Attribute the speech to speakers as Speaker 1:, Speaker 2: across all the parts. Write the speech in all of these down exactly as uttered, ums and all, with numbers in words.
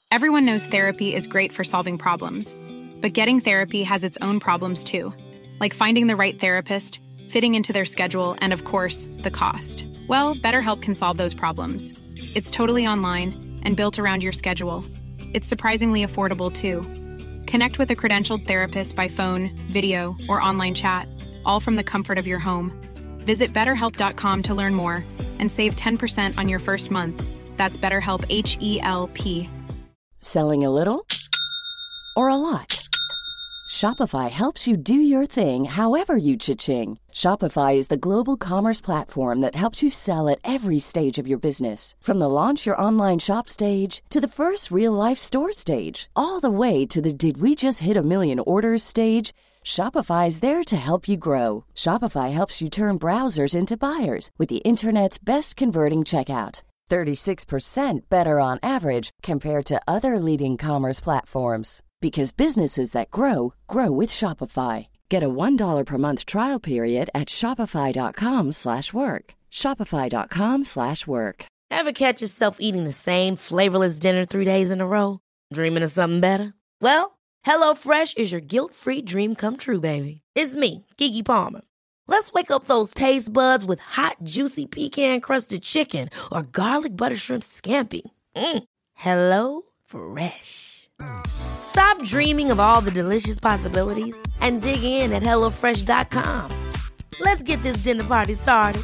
Speaker 1: Everyone knows therapy is great for solving problems, but getting therapy has its own problems too, like finding the right therapist, fitting into their schedule, and of course, the cost. Well, BetterHelp can solve those problems. It's totally online and built around your schedule. It's surprisingly affordable too. Connect with a credentialed therapist by phone, video, or online chat, all from the comfort of your home. Visit better help dot com to learn more and save ten percent on your first month. That's BetterHelp, H E L P.
Speaker 2: Selling a little or a lot? Shopify helps you do your thing however you cha-ching. Shopify is the global commerce platform that helps you sell at every stage of your business. From the launch your online shop stage to the first real-life store stage, all the way to the did we just hit a million orders stage. Shopify is there to help you grow. Shopify helps you turn browsers into buyers with the internet's best converting checkout. thirty-six percent better on average compared to other leading commerce platforms. Because businesses that grow, grow with Shopify. Get a one dollar per month trial period at shopify.com slash work. Shopify.com slash work.
Speaker 3: Ever catch yourself eating the same flavorless dinner three days in a row? Dreaming of something better? Well, HelloFresh is your guilt-free dream come true, baby. It's me, Keke Palmer. Let's wake up those taste buds with hot, juicy pecan-crusted chicken or garlic butter shrimp scampi. Mm. Hello Fresh. Stop dreaming of all the delicious possibilities and dig in at hello fresh dot com. Let's get this dinner party started.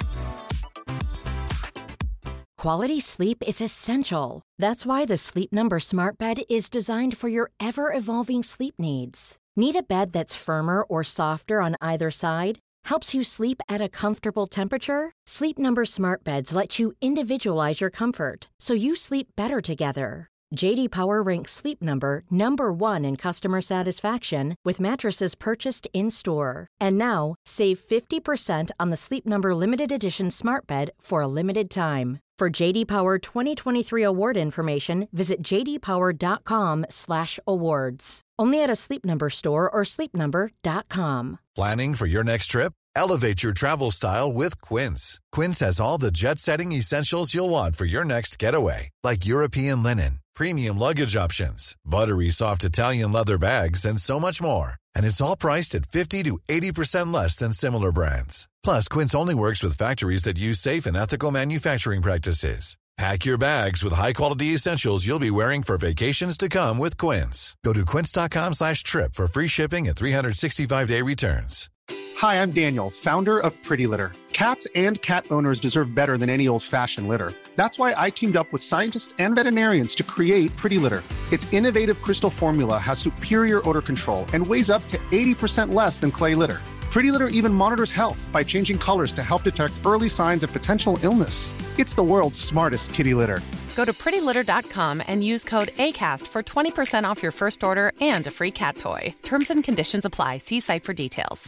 Speaker 4: Quality sleep is essential. That's why the Sleep Number Smart Bed is designed for your ever-evolving sleep needs. Need a bed that's firmer or softer on either side? Helps you sleep at a comfortable temperature? Sleep Number Smart Beds let you individualize your comfort, so you sleep better together. J D Power ranks Sleep Number number one in customer satisfaction with mattresses purchased in-store. And now, save fifty percent on the Sleep Number Limited Edition Smart Bed for a limited time. For J D Power twenty twenty-three award information, visit j d power dot com slash awards. Only at a Sleep Number store or sleep number dot com.
Speaker 5: Planning for your next trip? Elevate your travel style with Quince. Quince has all the jet-setting essentials you'll want for your next getaway, like European linen, premium luggage options, buttery soft Italian leather bags, and so much more. And it's all priced at fifty to eighty percent less than similar brands. Plus, Quince only works with factories that use safe and ethical manufacturing practices. Pack your bags with high-quality essentials you'll be wearing for vacations to come with Quince. Go to quince.com slash trip for free shipping and three sixty-five day returns.
Speaker 6: Hi, I'm Daniel, founder of Pretty Litter. Cats and cat owners deserve better than any old-fashioned litter. That's why I teamed up with scientists and veterinarians to create Pretty Litter. Its innovative crystal formula has superior odor control and weighs up to eighty percent less than clay litter. Pretty Litter even monitors health by changing colors to help detect early signs of potential illness. It's the world's smartest kitty litter.
Speaker 7: Go to pretty litter dot com and use code ACAST for twenty percent off your first order and a free cat toy. Terms and conditions apply. See site for details.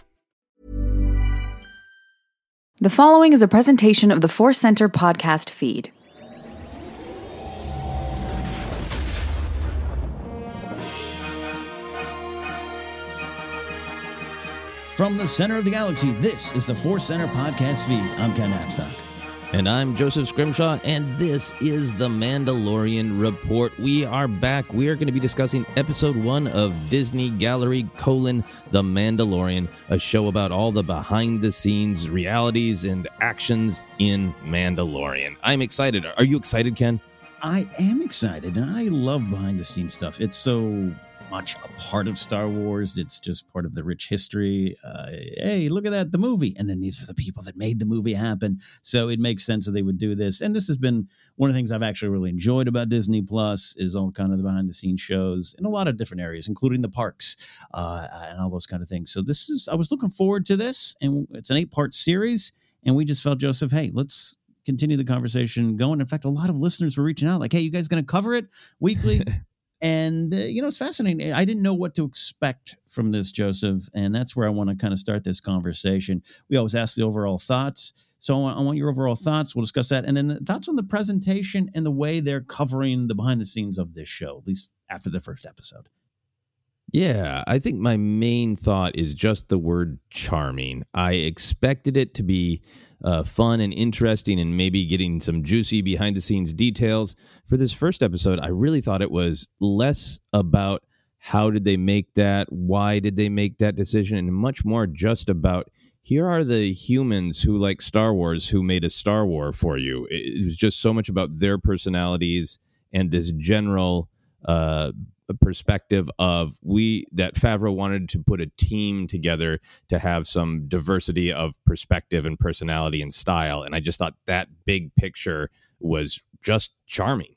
Speaker 8: The following is a presentation of the Force Center podcast feed.
Speaker 9: From the center of the galaxy, this is the Force Center podcast feed. I'm Ken Abstock.
Speaker 10: And I'm Joseph Scrimshaw, and this is the Mandalorian Report. We are back. We are going to be discussing episode one of Disney Gallery, colon, The Mandalorian, a show about all the behind-the-scenes realities and actions in Mandalorian. I'm excited. Are you excited, Ken?
Speaker 9: I am excited, and I love behind-the-scenes stuff. It's so much a part of Star Wars. It's just part of the rich history. Uh, hey, look at that, the movie. And then these are the people that made the movie happen. So it makes sense that they would do this. And this has been one of the things I've actually really enjoyed about Disney Plus is all kind of the behind the scenes shows in a lot of different areas, including the parks uh, and all those kind of things. So this is, I was looking forward to this, and it's an eight part series. And we just felt, Joseph, hey, let's continue the conversation going. In fact, a lot of listeners were reaching out like, hey, you guys going to cover it weekly? And, uh, you know, it's fascinating. I didn't know what to expect from this, Joseph. And that's where I want to kind of start this conversation. We always ask the overall thoughts. So I want, I want your overall thoughts. We'll discuss that. And then the thoughts on the presentation and the way they're covering the behind the scenes of this show, at least after the first episode.
Speaker 10: Yeah, I think my main thought is just the word charming. I expected it to be uh, fun and interesting and maybe getting some juicy behind the scenes details. For this first episode, I really thought it was less about how did they make that, why did they make that decision, and much more just about here are the humans who like Star Wars who made a Star Wars for you. It was just so much about their personalities and this general uh perspective of we that Favreau wanted to put a team together to have some diversity of perspective and personality and style. And I just thought that big picture was just charming.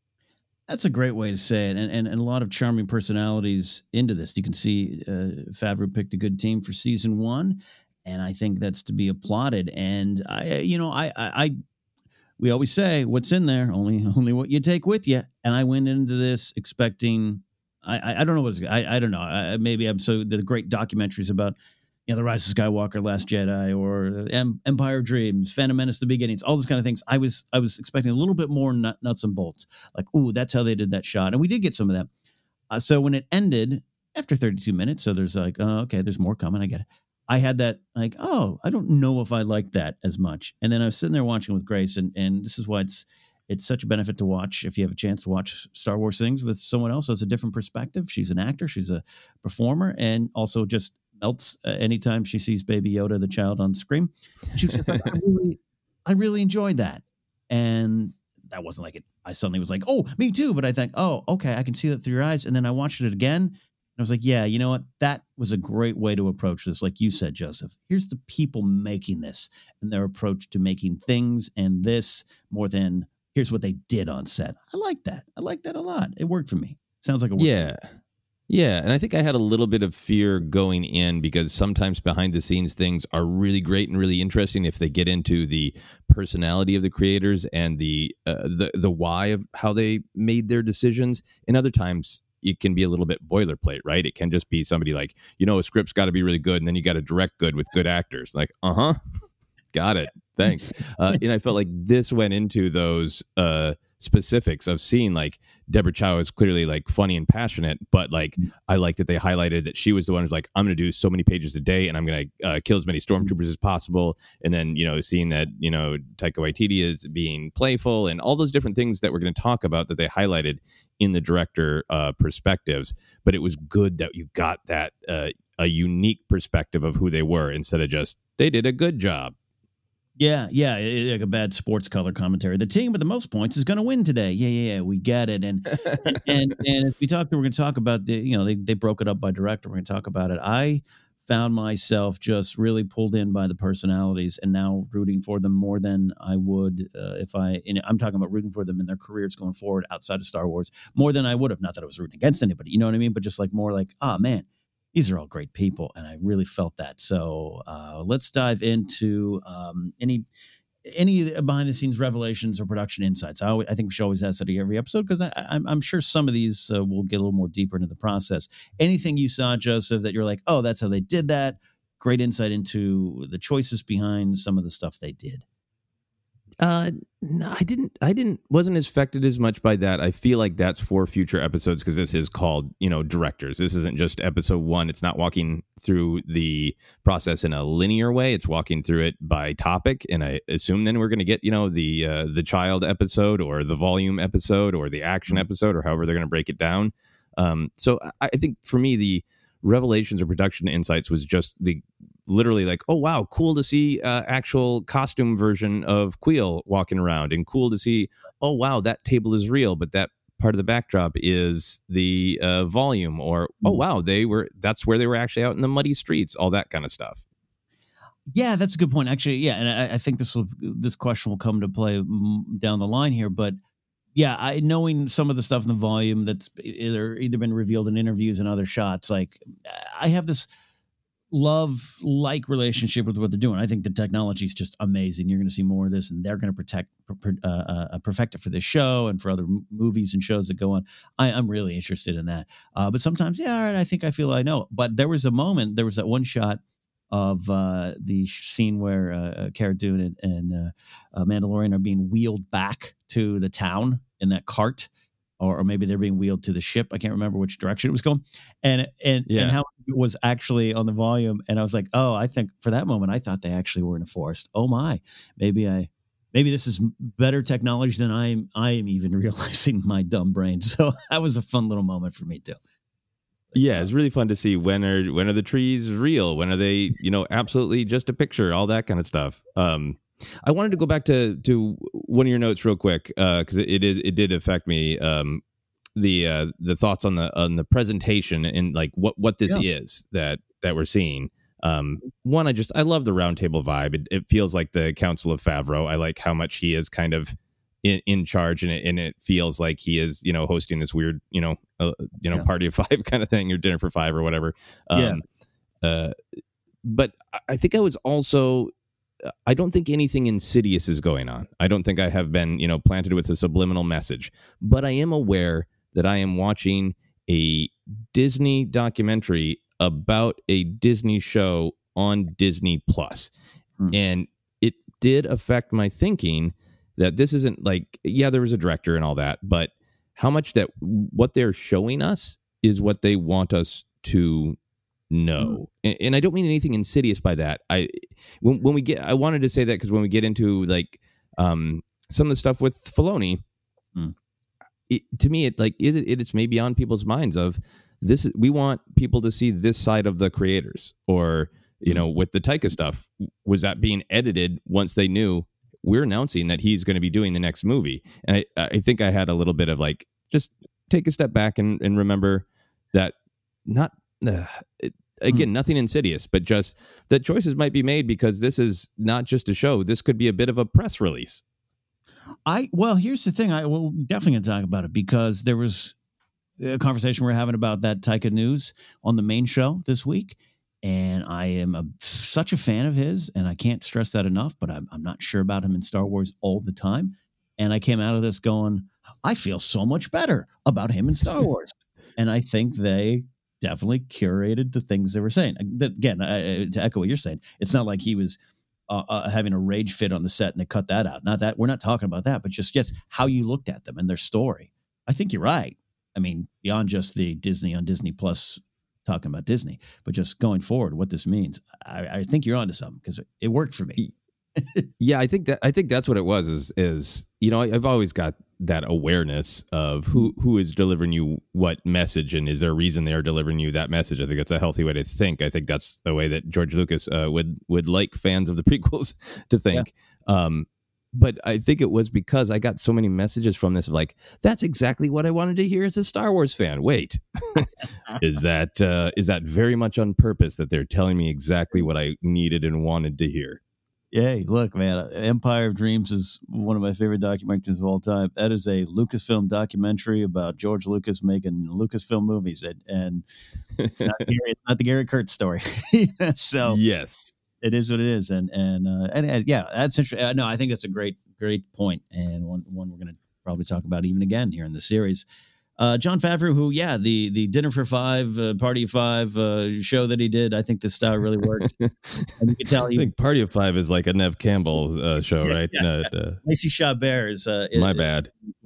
Speaker 9: That's a great way to say it. And, and, and a lot of charming personalities into this. You can see uh, Favreau picked a good team for season one. And I think that's to be applauded. And I, you know, I, I, I we always say what's in there, only only what you take with you. And I went into this expecting, I I, I don't know what's, I, I don't know. I, maybe I'm so the great documentaries about, you know, The Rise of Skywalker, Last Jedi, or em, Empire of Dreams, Phantom Menace, The Beginnings, all those kind of things. I was I was expecting a little bit more nut, nuts and bolts. Like, ooh, that's how they did that shot. And we did get some of that. Uh, so when it ended after thirty-two minutes, so there's like, oh, okay, there's more coming. I get it. I had that like, oh, I don't know if I like that as much. And then I was sitting there watching with Grace, and and this is why it's it's such a benefit to watch if you have a chance to watch Star Wars things with someone else who has a different perspective. She's an actor, she's a performer, and also just melts uh, anytime she sees Baby Yoda, the child, on screen. She was like, I really, I really enjoyed that, and that wasn't like it. I suddenly was like, oh, me too. But I think, oh, okay, I can see that through your eyes. And then I watched it again. I was like, yeah, you know what? That was a great way to approach this. Like you said, Joseph, here's the people making this and their approach to making things and this more than here's what they did on set. I like that. I like that a lot. It worked for me. Sounds like it worked.
Speaker 10: Yeah. Yeah. And I think I had a little bit of fear going in because sometimes behind the scenes things are really great and really interesting if they get into the personality of the creators and the uh, the the why of how they made their decisions. And other times it can be a little bit boilerplate, right? It can just be somebody like, you know, a script's got to be really good, and then you got to direct good with good actors. Like, uh-huh, got it, thanks. Uh, and I felt like this went into those uh, specifics of seeing, like, Deborah Chow is clearly, like, funny and passionate, but, like, I like that they highlighted that she was the one who's like, I'm going to do so many pages a day, and I'm going to uh, kill as many stormtroopers as possible. And then, you know, seeing that, you know, Taika Waititi is being playful and all those different things that we're going to talk about that they highlighted in the director uh, perspectives. But it was good that you got that uh, a unique perspective of who they were instead of just, they did a good job.
Speaker 9: Yeah, yeah, it, like a bad sports color commentary. The team with the most points is going to win today. Yeah, yeah, yeah, we get it. And and and as we talked, we're going to talk about the, you know, they they broke it up by director. We're going to talk about it. I found myself just really pulled in by the personalities, and now rooting for them more than I would uh, if I. And I'm talking about rooting for them in their careers going forward outside of Star Wars more than I would have. Not that I was rooting against anybody, you know what I mean, but just like more like, ah, oh, man. These are all great people, and I really felt that. So uh, let's dive into um, any any behind-the-scenes revelations or production insights. I, always, I think we should always ask that at every episode because I'm, I'm sure some of these uh, will get a little more deeper into the process. Anything you saw, Joseph, that you're like, oh, that's how they did that? Great insight into the choices behind some of the stuff they did.
Speaker 10: Uh, no, I didn't, I didn't, wasn't affected as much by that. I feel like that's for future episodes because this is called, you know, directors. This isn't just episode one. It's not walking through the process in a linear way. It's walking through it by topic. And I assume then we're going to get, you know, the, uh, the child episode or the volume episode or the action episode or however they're going to break it down. Um, so I, I think for me, the revelations or production insights was just the literally like, oh, wow, cool to see uh, actual costume version of Kuiil walking around, and cool to see, oh, wow, that table is real, but that part of the backdrop is the uh, volume, or, oh, wow, they were, that's where they were actually out in the muddy streets, all that kind of stuff.
Speaker 9: Yeah, that's a good point. Actually, yeah, and I, I think this will this question will come to play down the line here, but yeah, I knowing some of the stuff in the volume that's either either been revealed in interviews and other shots, like I have this love-like relationship with what they're doing. I think the technology is just amazing. You're going to see more of this, and they're going to protect, uh, uh, perfect it for this show and for other m- movies and shows that go on. I, I'm really interested in that. Uh, but sometimes, yeah, all right, I think I feel I know. But there was a moment, there was that one shot of uh, the scene where uh, Cara Dune and, and uh, uh, Mandalorian are being wheeled back to the town in that cart. or, or maybe they're being wheeled to the ship. I can't remember which direction it was going, and and
Speaker 10: Yeah.
Speaker 9: and how it was actually on the volume. And I was like, oh, I think for that moment, I thought they actually were in a forest. Oh my, maybe I, maybe this is better technology than I am. I am even realizing my dumb brain. So that was a fun little moment for me too.
Speaker 10: Yeah, it's really fun to see when are when are the trees real, when are they, you know, absolutely just a picture, all that kind of stuff. Um, I wanted to go back to to one of your notes real quick because it, it it did affect me. Um, the uh, the thoughts on the on the presentation and like what what this
Speaker 9: Yeah.
Speaker 10: is that that we're seeing. Um, one, I just I love the roundtable vibe. It, it feels like the Council of Favreau. I like how much he is kind of in, in charge, and it and it feels like he is, you know, hosting this weird, you know, uh, you know,
Speaker 9: Yeah.
Speaker 10: party of five kind of thing, or dinner for five or whatever. Um, yeah. Uh, but I- I think I was also. I don't think anything insidious is going on. I don't think I have been, you know, planted with a subliminal message. But I am aware that I am watching a Disney documentary about a Disney show on Disney Plus.
Speaker 9: Hmm.
Speaker 10: And it did affect my thinking that this isn't like, yeah, there was a director and all that, but how much that what they're showing us is what they want us to know. And, and I don't mean anything insidious by that. I when when we get I wanted to say that because when we get into like um some of the stuff with Filoni,
Speaker 9: Mm.
Speaker 10: it, to me it like is it it's maybe on people's minds of this is, we want people to see this side of the creators, or you know, with the Taika stuff, was that being edited once they knew we're announcing that he's going to be doing the next movie? And I I think I had a little bit of like, just take a step back and, and remember that not uh, it, again, nothing insidious, but just that choices might be made because this is not just a show. This could be a bit of a press release.
Speaker 9: I well, here's the thing. I will definitely gonna talk about it because there was a conversation we we're having about that Taika news on the main show this week, and I am a, such a fan of his, and I can't stress that enough. But I'm I'm not sure about him in Star Wars all the time, and I came out of this going, I feel so much better about him in Star Wars, and I think they definitely curated the things they were saying. Again, I, to echo what you're saying, it's not like he was uh, uh, having a rage fit on the set and they cut that out. Not that we're not talking about that, but just yes, how you looked at them and their story. I think you're right. I mean, beyond just the Disney on Disney Plus talking about Disney, but just going forward, what this means, I, I think you're onto something because it, it worked for me.
Speaker 10: Yeah, I think that I think that's what it was. Is is you know, I've always got that awareness of who who is delivering you what message, and is there a reason they are delivering you that message? I think that's a healthy way to think. I think that's the way that George Lucas uh, would would like fans of the prequels to think. Yeah. Um, but I think it was because I got so many messages from this, like, that's exactly what I wanted to hear as a Star Wars fan. Wait, is that uh, is that very much on purpose that they're telling me exactly what I needed and wanted to hear?
Speaker 9: Hey, look, man, Empire of Dreams is one of my favorite documentaries of all time. That is a Lucasfilm documentary about George Lucas making Lucasfilm movies. And, and it's, not Gary, it's not the Gary Kurtz story. So
Speaker 10: yes,
Speaker 9: it is what it is. And, and, uh, and, and yeah, that's interesting. Uh, no, I think that's a great, great point, and one, one we're going to probably talk about even again here in the series. Uh, Jon Favreau, who, yeah, the the Dinner for Five, uh, Party of Five uh, show that he did, I think this style really works. And you can tell he,
Speaker 10: I think Party of Five is like a Nev Campbell uh, show,
Speaker 9: yeah,
Speaker 10: right?
Speaker 9: Yeah,
Speaker 10: no,
Speaker 9: yeah.
Speaker 10: Uh,
Speaker 9: Lacey Chabert is uh,
Speaker 10: my
Speaker 9: is,
Speaker 10: bad.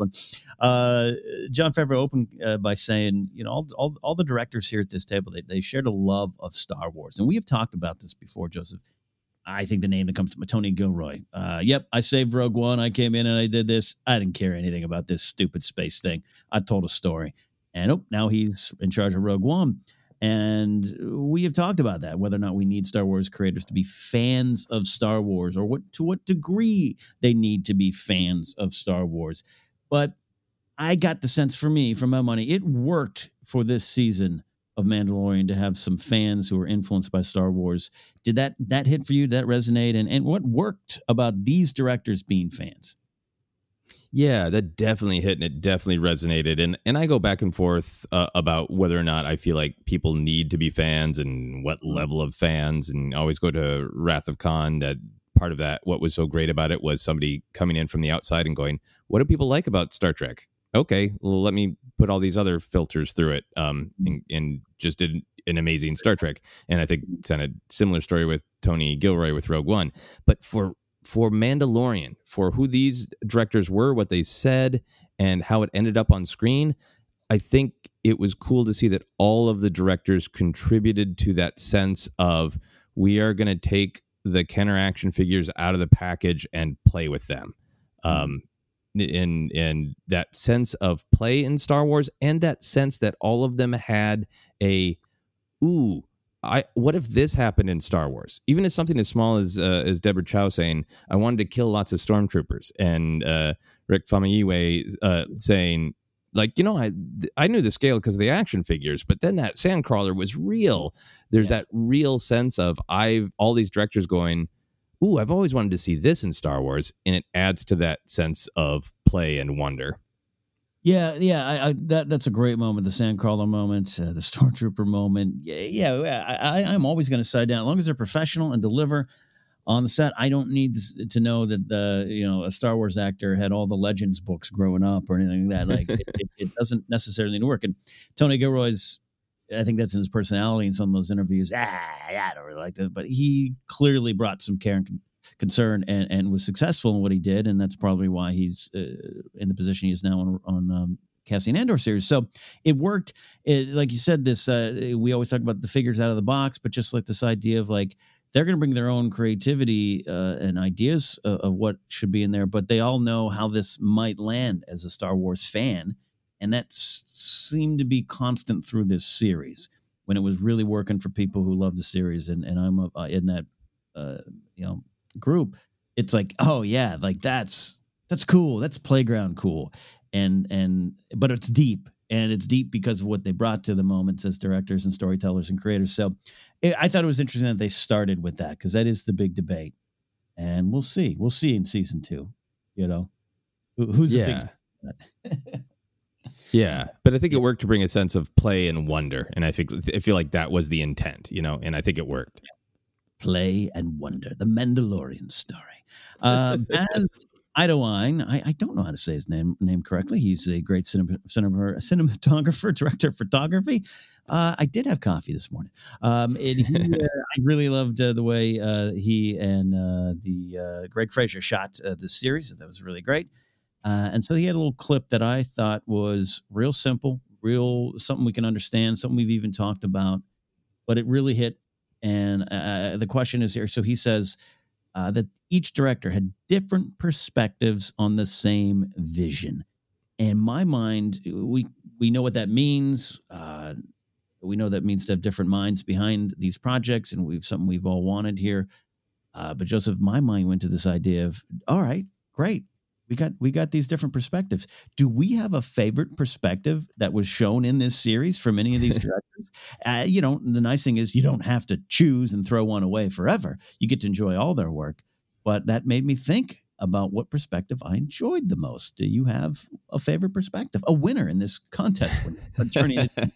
Speaker 9: Uh, Jon Favreau opened uh, by saying, you know, all, all all the directors here at this table, they they shared a love of Star Wars, and we have talked about this before, Joseph. I think the name that comes to me, Tony Gilroy. Uh, yep, I saved Rogue One. I came in and I did this. I didn't care anything about this stupid space thing. I told a story. And oh, now he's in charge of Rogue One. And we have talked about that, whether or not we need Star Wars creators to be fans of Star Wars, or what to what degree they need to be fans of Star Wars. But I got the sense, for me, for my money, it worked for this season of Mandalorian to have some fans who are influenced by Star Wars. Did that that hit for you? Did that resonate? And and what worked about these directors being fans?
Speaker 10: Yeah, that definitely hit, and it definitely resonated. And and I go back and forth uh, about whether or not I feel like people need to be fans and what level of fans, and I always go to Wrath of Khan. That part of that, what was so great about it was somebody coming in from the outside and going, what do people like about Star Trek? Okay, well, let me put all these other filters through it, um, and, and just did an amazing Star Trek. And I think it's a similar story with Tony Gilroy with Rogue One. But for for Mandalorian, for who these directors were, what they said, and how it ended up on screen, I think it was cool to see that all of the directors contributed to that sense of, we are going to take the Kenner action figures out of the package and play with them. Um, in, in that sense of play in Star Wars, and that sense that all of them had a, ooh, I, what if this happened in Star Wars? Even as something as small as uh, as Deborah Chow saying, I wanted to kill lots of stormtroopers, and uh, Rick Famuyiwa uh, saying, like, you know, I I knew the scale because of the action figures, but then that Sandcrawler was real. There's yeah. that real sense of I've all these directors going, ooh, I've always wanted to see this in Star Wars, and it adds to that sense of play and wonder.
Speaker 9: Yeah, yeah, I, I, that that's a great moment. The Sandcrawler moment, uh, the Stormtrooper moment. Yeah, yeah I, I'm always going to side down as long as they're professional and deliver on the set. I don't need to know that the you know a Star Wars actor had all the Legends books growing up or anything like that. Like it, it, it doesn't necessarily need to work. And Tony Gilroy's, I think that's in his personality in some of those interviews. Ah, yeah, I don't really like this, but he clearly brought some care and concern and, and was successful in what he did, and that's probably why he's uh, in the position he is now on, on um, Cassian Andor series. So it worked. It, like you said, this uh, we always talk about the figures out of the box, but just like this idea of like they're going to bring their own creativity uh, and ideas of, of what should be in there, but they all know how this might land as a Star Wars fan, and that s- seemed to be constant through this series when it was really working for people who love the series. And and I'm uh, in that uh, you know. group. It's like, oh yeah, like that's that's cool, that's playground cool, and and but it's deep, and it's deep because of what they brought to the moments as directors and storytellers and creators. So it, I thought it was interesting that they started with that, because that is the big debate, and we'll see we'll see in season two, you know, Who, who's
Speaker 10: yeah
Speaker 9: the big
Speaker 10: yeah but I think it worked to bring a sense of play and wonder, and I think I feel like that was the intent, you know, and I think it worked.
Speaker 9: Play and wonder, the Mandalorian story. Uh, Baz Idoine, I, I don't know how to say his name name correctly. He's a great cinema, cinema, cinematographer, director of photography. Uh, I did have coffee this morning. Um, and he, uh, I really loved uh, the way uh, he and uh, the uh, Greg Fraser shot uh, this series. That was really great. Uh, and so he had a little clip that I thought was real simple, real something we can understand, something we've even talked about, but it really hit. And uh, the question is here. So he says uh, that each director had different perspectives on the same vision. In my mind, we we know what that means. Uh, we know that means to have different minds behind these projects, and we've something we've all wanted here. Uh, but Joseph, my mind went to this idea of, all right, great. We got we got these different perspectives. Do we have a favorite perspective that was shown in this series from any of these directors? uh, you know, the nice thing is you don't have to choose and throw one away forever. You get to enjoy all their work. But that made me think about what perspective I enjoyed the most. Do you have a favorite perspective? A winner in this contest? Turning it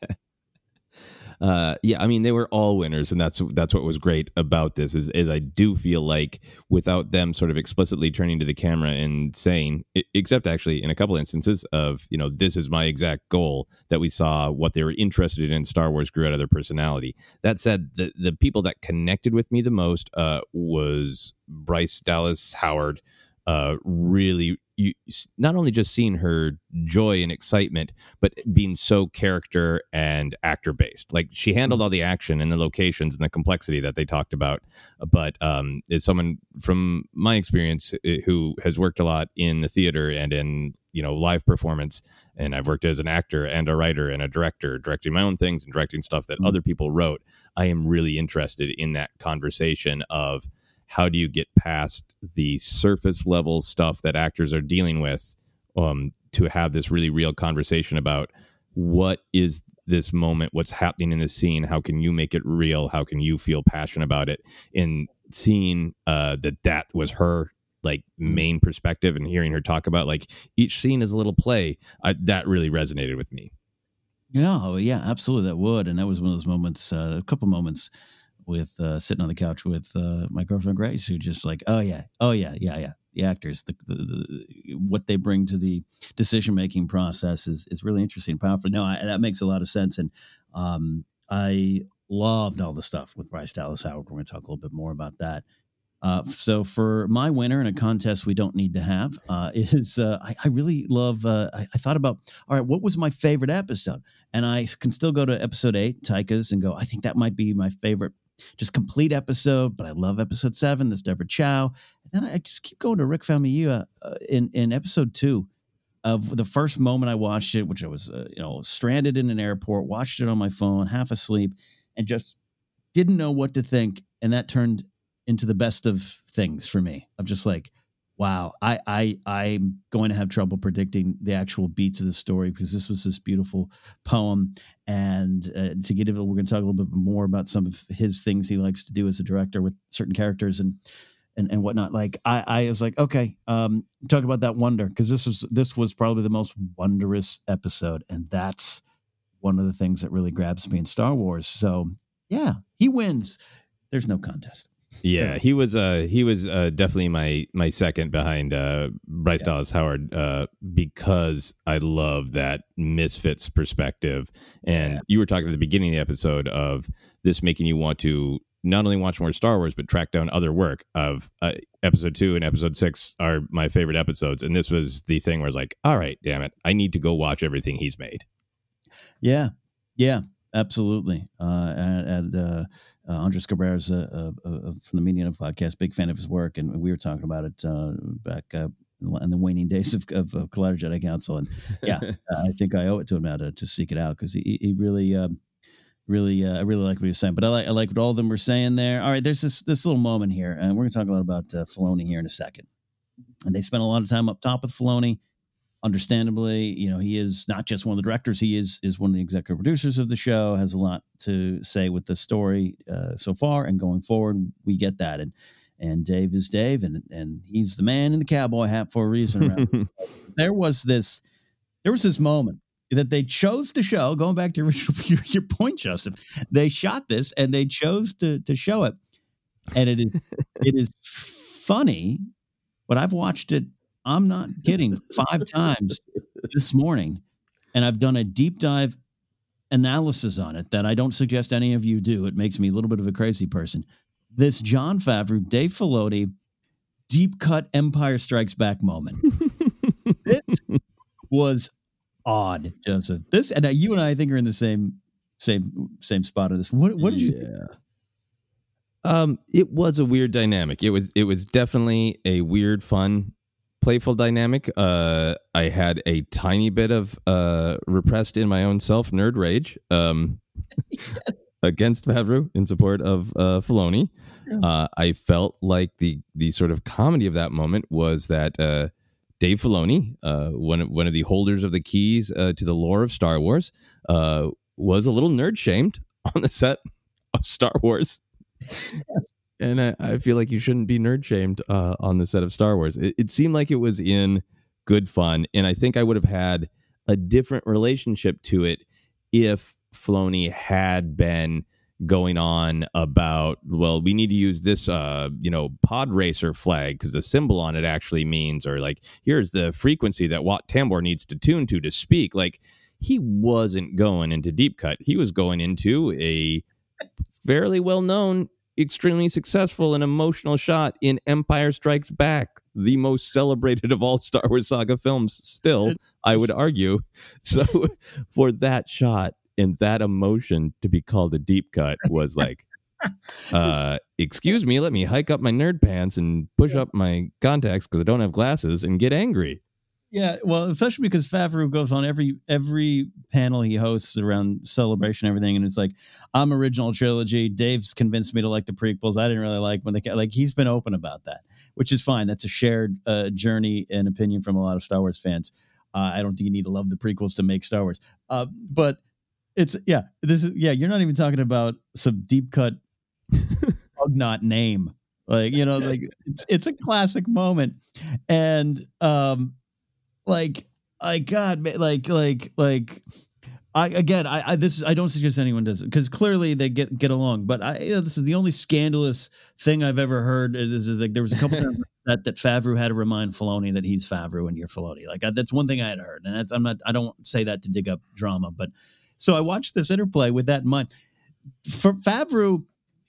Speaker 10: Uh, yeah, I mean, they were all winners, and that's that's what was great about this. Is, is I do feel like without them sort of explicitly turning to the camera and saying, except actually in a couple instances of, you know, this is my exact goal, that we saw what they were interested in Star Wars grew out of their personality. That said, the the people that connected with me the most uh, was Bryce Dallas Howard. Uh, really, you not only just seeing her joy and excitement, but being so character and actor based. Like, she handled all the action and the locations and the complexity that they talked about. But um, as someone from my experience who has worked a lot in the theater and in, you know, live performance, and I've worked as an actor and a writer and a director, directing my own things and directing stuff that other people wrote, I am really interested in that conversation of, how do you get past the surface level stuff that actors are dealing with um, to have this really real conversation about what is this moment, what's happening in this scene, how can you make it real, how can you feel passionate about it? In seeing uh, that that was her like main perspective, and hearing her talk about like each scene is a little play, I, that really resonated with me.
Speaker 9: Yeah, oh, yeah, absolutely, that would. And that was one of those moments, uh, a couple moments with uh, sitting on the couch with uh, my girlfriend Grace, who just like, oh yeah, oh yeah, yeah, yeah. The actors, the, the, the what they bring to the decision making process is is really interesting, powerful. No, I, that makes a lot of sense, and um, I loved all the stuff with Bryce Dallas Howard. We're going to talk a little bit more about that Uh, so for my winner in a contest we don't need to have uh, is uh, I, I really love. Uh, I, I thought about all right, what was my favorite episode, and I can still go to episode eight, Taika's, and go. I think that might be my favorite, just complete episode. But I love episode seven. That's Deborah Chow, and then I just keep going to Rick Famuyiwa uh, in in episode two. Of the first moment I watched it, which I was uh, you know stranded in an airport, watched it on my phone, half asleep, and just didn't know what to think, and that turned into the best of things for me. I'm just like, wow, I, I, I'm going to have trouble predicting the actual beats of the story because this was this beautiful poem. And uh, to get into, we're going to talk a little bit more about some of his things he likes to do as a director with certain characters and, and, and whatnot. Like I, I was like, okay, um, talk about that wonder. Cause this was, this was probably the most wondrous episode. And that's one of the things that really grabs me in Star Wars. So yeah, he wins. There's no contest.
Speaker 10: Yeah, he was uh he was uh definitely my my second behind uh Bryce yeah. Dallas Howard uh because I love that Misfits perspective. And yeah. you were talking at the beginning of the episode of this making you want to not only watch more Star Wars but track down other work. Of uh, episode two and episode six are my favorite episodes, and this was the thing where it's like, all right, damn it, I need to go watch everything he's made.
Speaker 9: Yeah, yeah, absolutely. Uh, and, and uh, uh, Andres Cabrera is uh, uh, uh, from the Median of podcast, big fan of his work, and we were talking about it uh, back uh, in the waning days of, of, of Collider Jedi Council. And yeah, I think I owe it to him now to, to seek it out because he, he really, um, really, uh, I really like what he was saying. But I like, I like what all of them were saying there. All right, there's this this little moment here, and we're going to talk a lot about uh, Filoni here in a second. And they spent a lot of time up top with Filoni. Understandably, you know, he is not just one of the directors. He is is one of the executive producers of the show, has a lot to say with the story uh, so far and going forward. We get that. And and Dave is Dave, and and he's the man in the cowboy hat for a reason. there was this there was this moment that they chose to show, going back to your, your point, Joseph, they shot this and they chose to to show it. And it is it is funny, but I've watched it, I'm not kidding, five times this morning, and I've done a deep dive analysis on it that I don't suggest any of you do. It makes me a little bit of a crazy person. This Jon Favreau, Dave Filoni, deep cut Empire Strikes Back moment. This was odd, Joseph. This, and you and I, I think, are in the same same same spot of this. What what did you
Speaker 10: yeah.
Speaker 9: think?
Speaker 10: Um, it was a weird dynamic. It was it was definitely a weird, fun, playful dynamic. Uh, I had a tiny bit of uh, repressed in my own self nerd rage um, against Favreau in support of uh, Filoni. Yeah. Uh, I felt like the the sort of comedy of that moment was that uh, Dave Filoni, uh, one of, one of the holders of the keys uh, to the lore of Star Wars, uh, was a little nerd shamed on the set of Star Wars. And I, I feel like you shouldn't be nerd shamed uh, on the set of Star Wars. It, it seemed like it was in good fun. And I think I would have had a different relationship to it if Filoni had been going on about, well, we need to use this, uh, you know, pod racer flag because the symbol on it actually means, or like, here's the frequency that Wat Tambor needs to tune to to speak. Like, he wasn't going into deep cut. He was going into a fairly well-known, extremely successful and emotional shot in Empire Strikes Back, the most celebrated of all Star Wars saga films still, I would argue. So for that shot and that emotion to be called a deep cut was like, uh, excuse me, let me hike up my nerd pants and push up my contacts because I don't have glasses and get angry.
Speaker 9: Yeah, well, especially because Favreau goes on every every panel he hosts around Celebration and everything, and it's like, I'm original trilogy. Dave's convinced me to like the prequels. I didn't really like when they like. He's been open about that, which is fine. That's a shared uh, journey and opinion from a lot of Star Wars fans. Uh, I don't think you need to love the prequels to make Star Wars. Uh, but it's yeah, this is yeah. You're not even talking about some deep cut Ugnaught name, like you know, like it's it's a classic moment, and um. Like, I God, like, like, like, I again, I, I this is I don't suggest anyone does it because clearly they get get along. But I, you know, this is the only scandalous thing I've ever heard. Is, is like there was a couple times that that Favreau had to remind Filoni that he's Favreau and you're Filoni. Like I, that's one thing I had heard, and that's I'm not I don't say that to dig up drama, but so I watched this interplay with that in mind. For Favreau,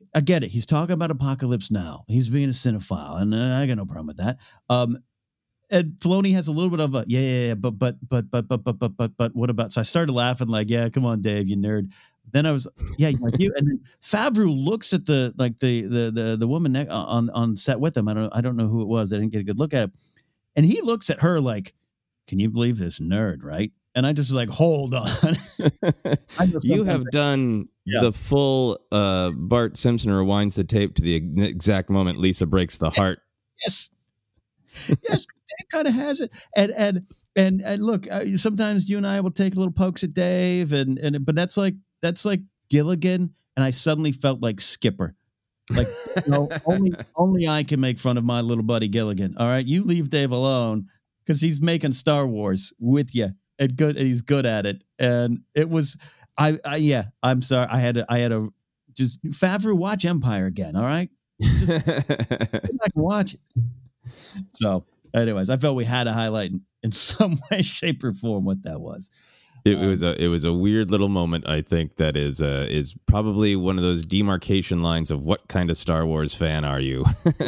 Speaker 9: I get it. He's talking about Apocalypse Now. He's being a cinephile, and uh, I got no problem with that. Um, and Filoni has a little bit of a yeah, yeah, yeah, but but but but but but but but but what about? So I started laughing like, yeah, come on, Dave, you nerd. Then I was yeah, like you. And then Favreau looks at the like the the the the woman ne- on on set with him. I don't I don't know who it was. I didn't get a good look at it. And he looks at her like, can you believe this nerd, right? And I just was like, hold on.
Speaker 10: You have done yeah. the full uh, Bart Simpson rewinds the tape to the exact moment Lisa breaks the heart.
Speaker 9: Yes. Yes, Dave kind of has it. And and and, and look, uh, sometimes you and I will take little pokes at Dave, and and but that's like that's like Gilligan, and I suddenly felt like Skipper. Like, you know, only only I can make fun of my little buddy Gilligan. All right, you leave Dave alone because he's making Star Wars with you. And good, and he's good at it. And it was, I, I, yeah, I'm sorry. I had, to, I had to just Favreau watch Empire again. All right, just go back and watch it. So, anyways, I felt we had to highlight in, in some way, shape, or form what that was.
Speaker 10: It, um, it was a, it was a weird little moment. I think that is, uh, is probably one of those demarcation lines of what kind of Star Wars fan are you?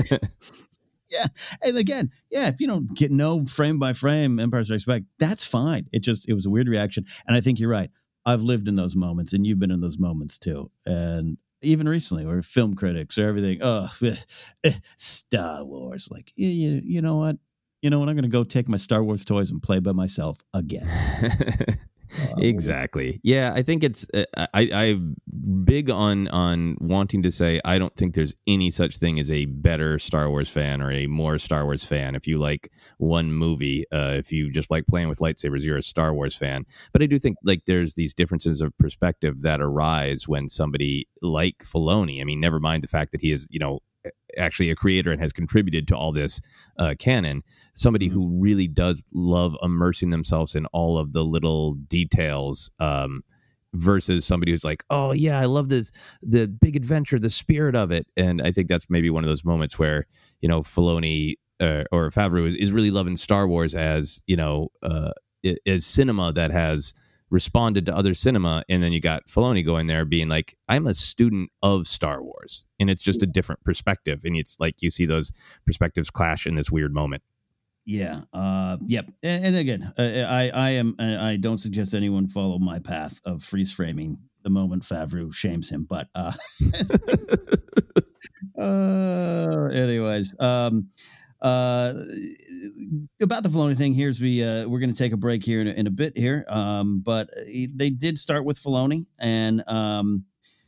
Speaker 9: Yeah. And again, yeah, if you don't get no frame by frame Empire Strikes Back, that's fine. It just, it was a weird reaction. And I think you're right. I've lived in those moments, and you've been in those moments too. And even recently, where film critics or everything, oh, Star Wars. Like, you, you, you know what? You know what? I'm going to go take my Star Wars toys and play by myself again.
Speaker 10: Uh, exactly. Yeah, I think it's uh, I I'm big on on wanting to say I don't think there's any such thing as a better Star Wars fan or a more Star Wars fan. If you like one movie, uh, if you just like playing with lightsabers, you're a Star Wars fan. But I do think like there's these differences of perspective that arise when somebody like Filoni, I mean, never mind the fact that he is, you know, actually a creator and has contributed to all this uh, canon, somebody who really does love immersing themselves in all of the little details um, versus somebody who's like, oh yeah, I love this, the big adventure, the spirit of it. And I think that's maybe one of those moments where, you know, Filoni uh, or Favreau is, is really loving Star Wars as, you know, uh, as cinema that has responded to other cinema, and then you got Filoni going there being like, I'm a student of Star Wars, and it's just a different perspective, and it's like you see those perspectives clash in this weird moment.
Speaker 9: Yeah, uh, yep, and, and again, uh, I I am I don't suggest anyone follow my path of freeze framing the moment Favreau shames him, but uh, uh anyways, um. Uh, about the Filoni thing, here's we uh, we're going to take a break here in a, in a bit here. Um, but they did start with Filoni, and um,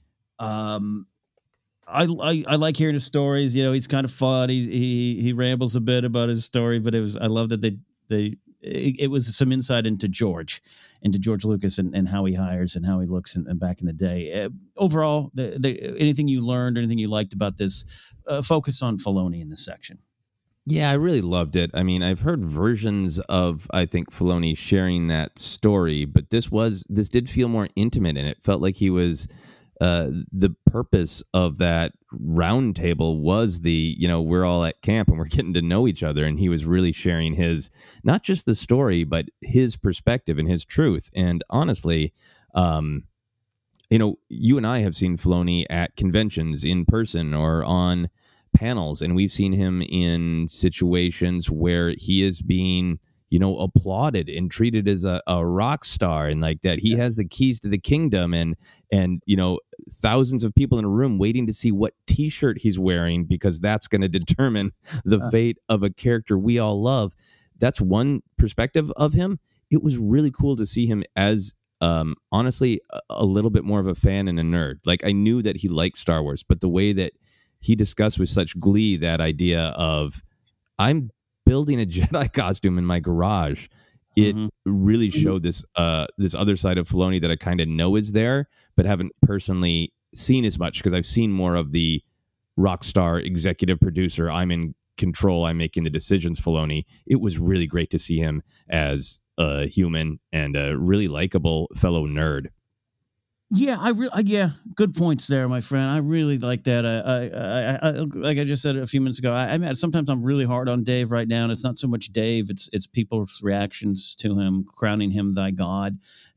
Speaker 9: um, I, I I like hearing his stories. You know, he's kind of fun. He he he rambles a bit about his story, but it was I love that they they it, it was some insight into George, into George Lucas, and, and how he hires and how he looks and, and back in the day. Uh, overall, the, the, anything you learned, anything you liked about this, uh, focus on Filoni in this section.
Speaker 10: Yeah, I really loved it. I mean, I've heard versions of, I think, Filoni sharing that story, but this was, this did feel more intimate, and it felt like he was, uh, the purpose of that round table was the, you know, we're all at camp and we're getting to know each other, and he was really sharing his, not just the story, but his perspective and his truth. And honestly, um, you know, you and I have seen Filoni at conventions in person or on panels, and we've seen him in situations where he is being, you know, applauded and treated as a, a rock star, and like that he yeah. has the keys to the kingdom, and and you know, thousands of people in a room waiting to see what t-shirt he's wearing, because that's going to determine the uh. fate of a character we all love. That's one perspective of him. It was really cool to see him as um honestly a, a little bit more of a fan and a nerd. Like, I knew that he liked Star Wars, but the way that he discussed with such glee that idea of, I'm building a Jedi costume in my garage. It mm-hmm. really showed this uh, this other side of Filoni that I kind of know is there, but haven't personally seen as much, because I've seen more of the rock star executive producer, I'm in control, I'm making the decisions Filoni. It was really great to see him as a human and a really likable fellow nerd.
Speaker 9: Yeah, I really, yeah, good points there, my friend. I really like that. I, I, I, I like I just said a few minutes ago. I, I mean, sometimes I'm really hard on Dave right now, and it's not so much Dave; it's it's people's reactions to him, crowning him thy god,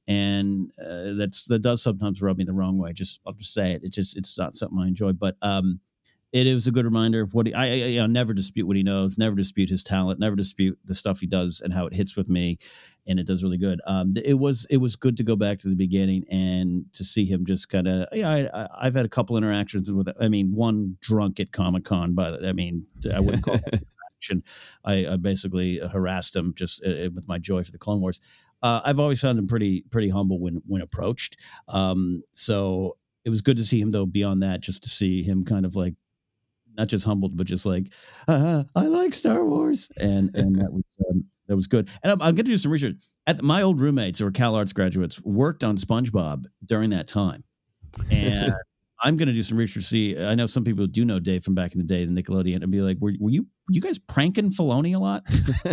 Speaker 9: and uh, that's that does sometimes rub me the wrong way. Just I'll just say it. It's just it's not something I enjoy, but um, it is a good reminder of what he, I, I you know, never dispute what he knows, never dispute his talent, never dispute the stuff he does and how it hits with me, and it does really good. Um, it was it was good to go back to the beginning and to see him just kind of. Yeah, I, I've had a couple interactions with. I mean, one drunk at Comic-Con, but I mean, I wouldn't call it an interaction. I, I basically harassed him just uh, with my joy for the Clone Wars. Uh, I've always found him pretty pretty humble when when approached. Um, so it was good to see him though. Beyond that, just to see him kind of like. Not just humbled, but just like, uh, I like Star Wars, and and that was um, that was good. And I'm, I'm going to do some research. At the, my old roommates, who were Cal Arts graduates, worked on SpongeBob during that time, and I'm going to do some research. See, I know some people do know Dave from back in the day, the Nickelodeon, and be like, were, were you were you guys pranking Filoni a lot?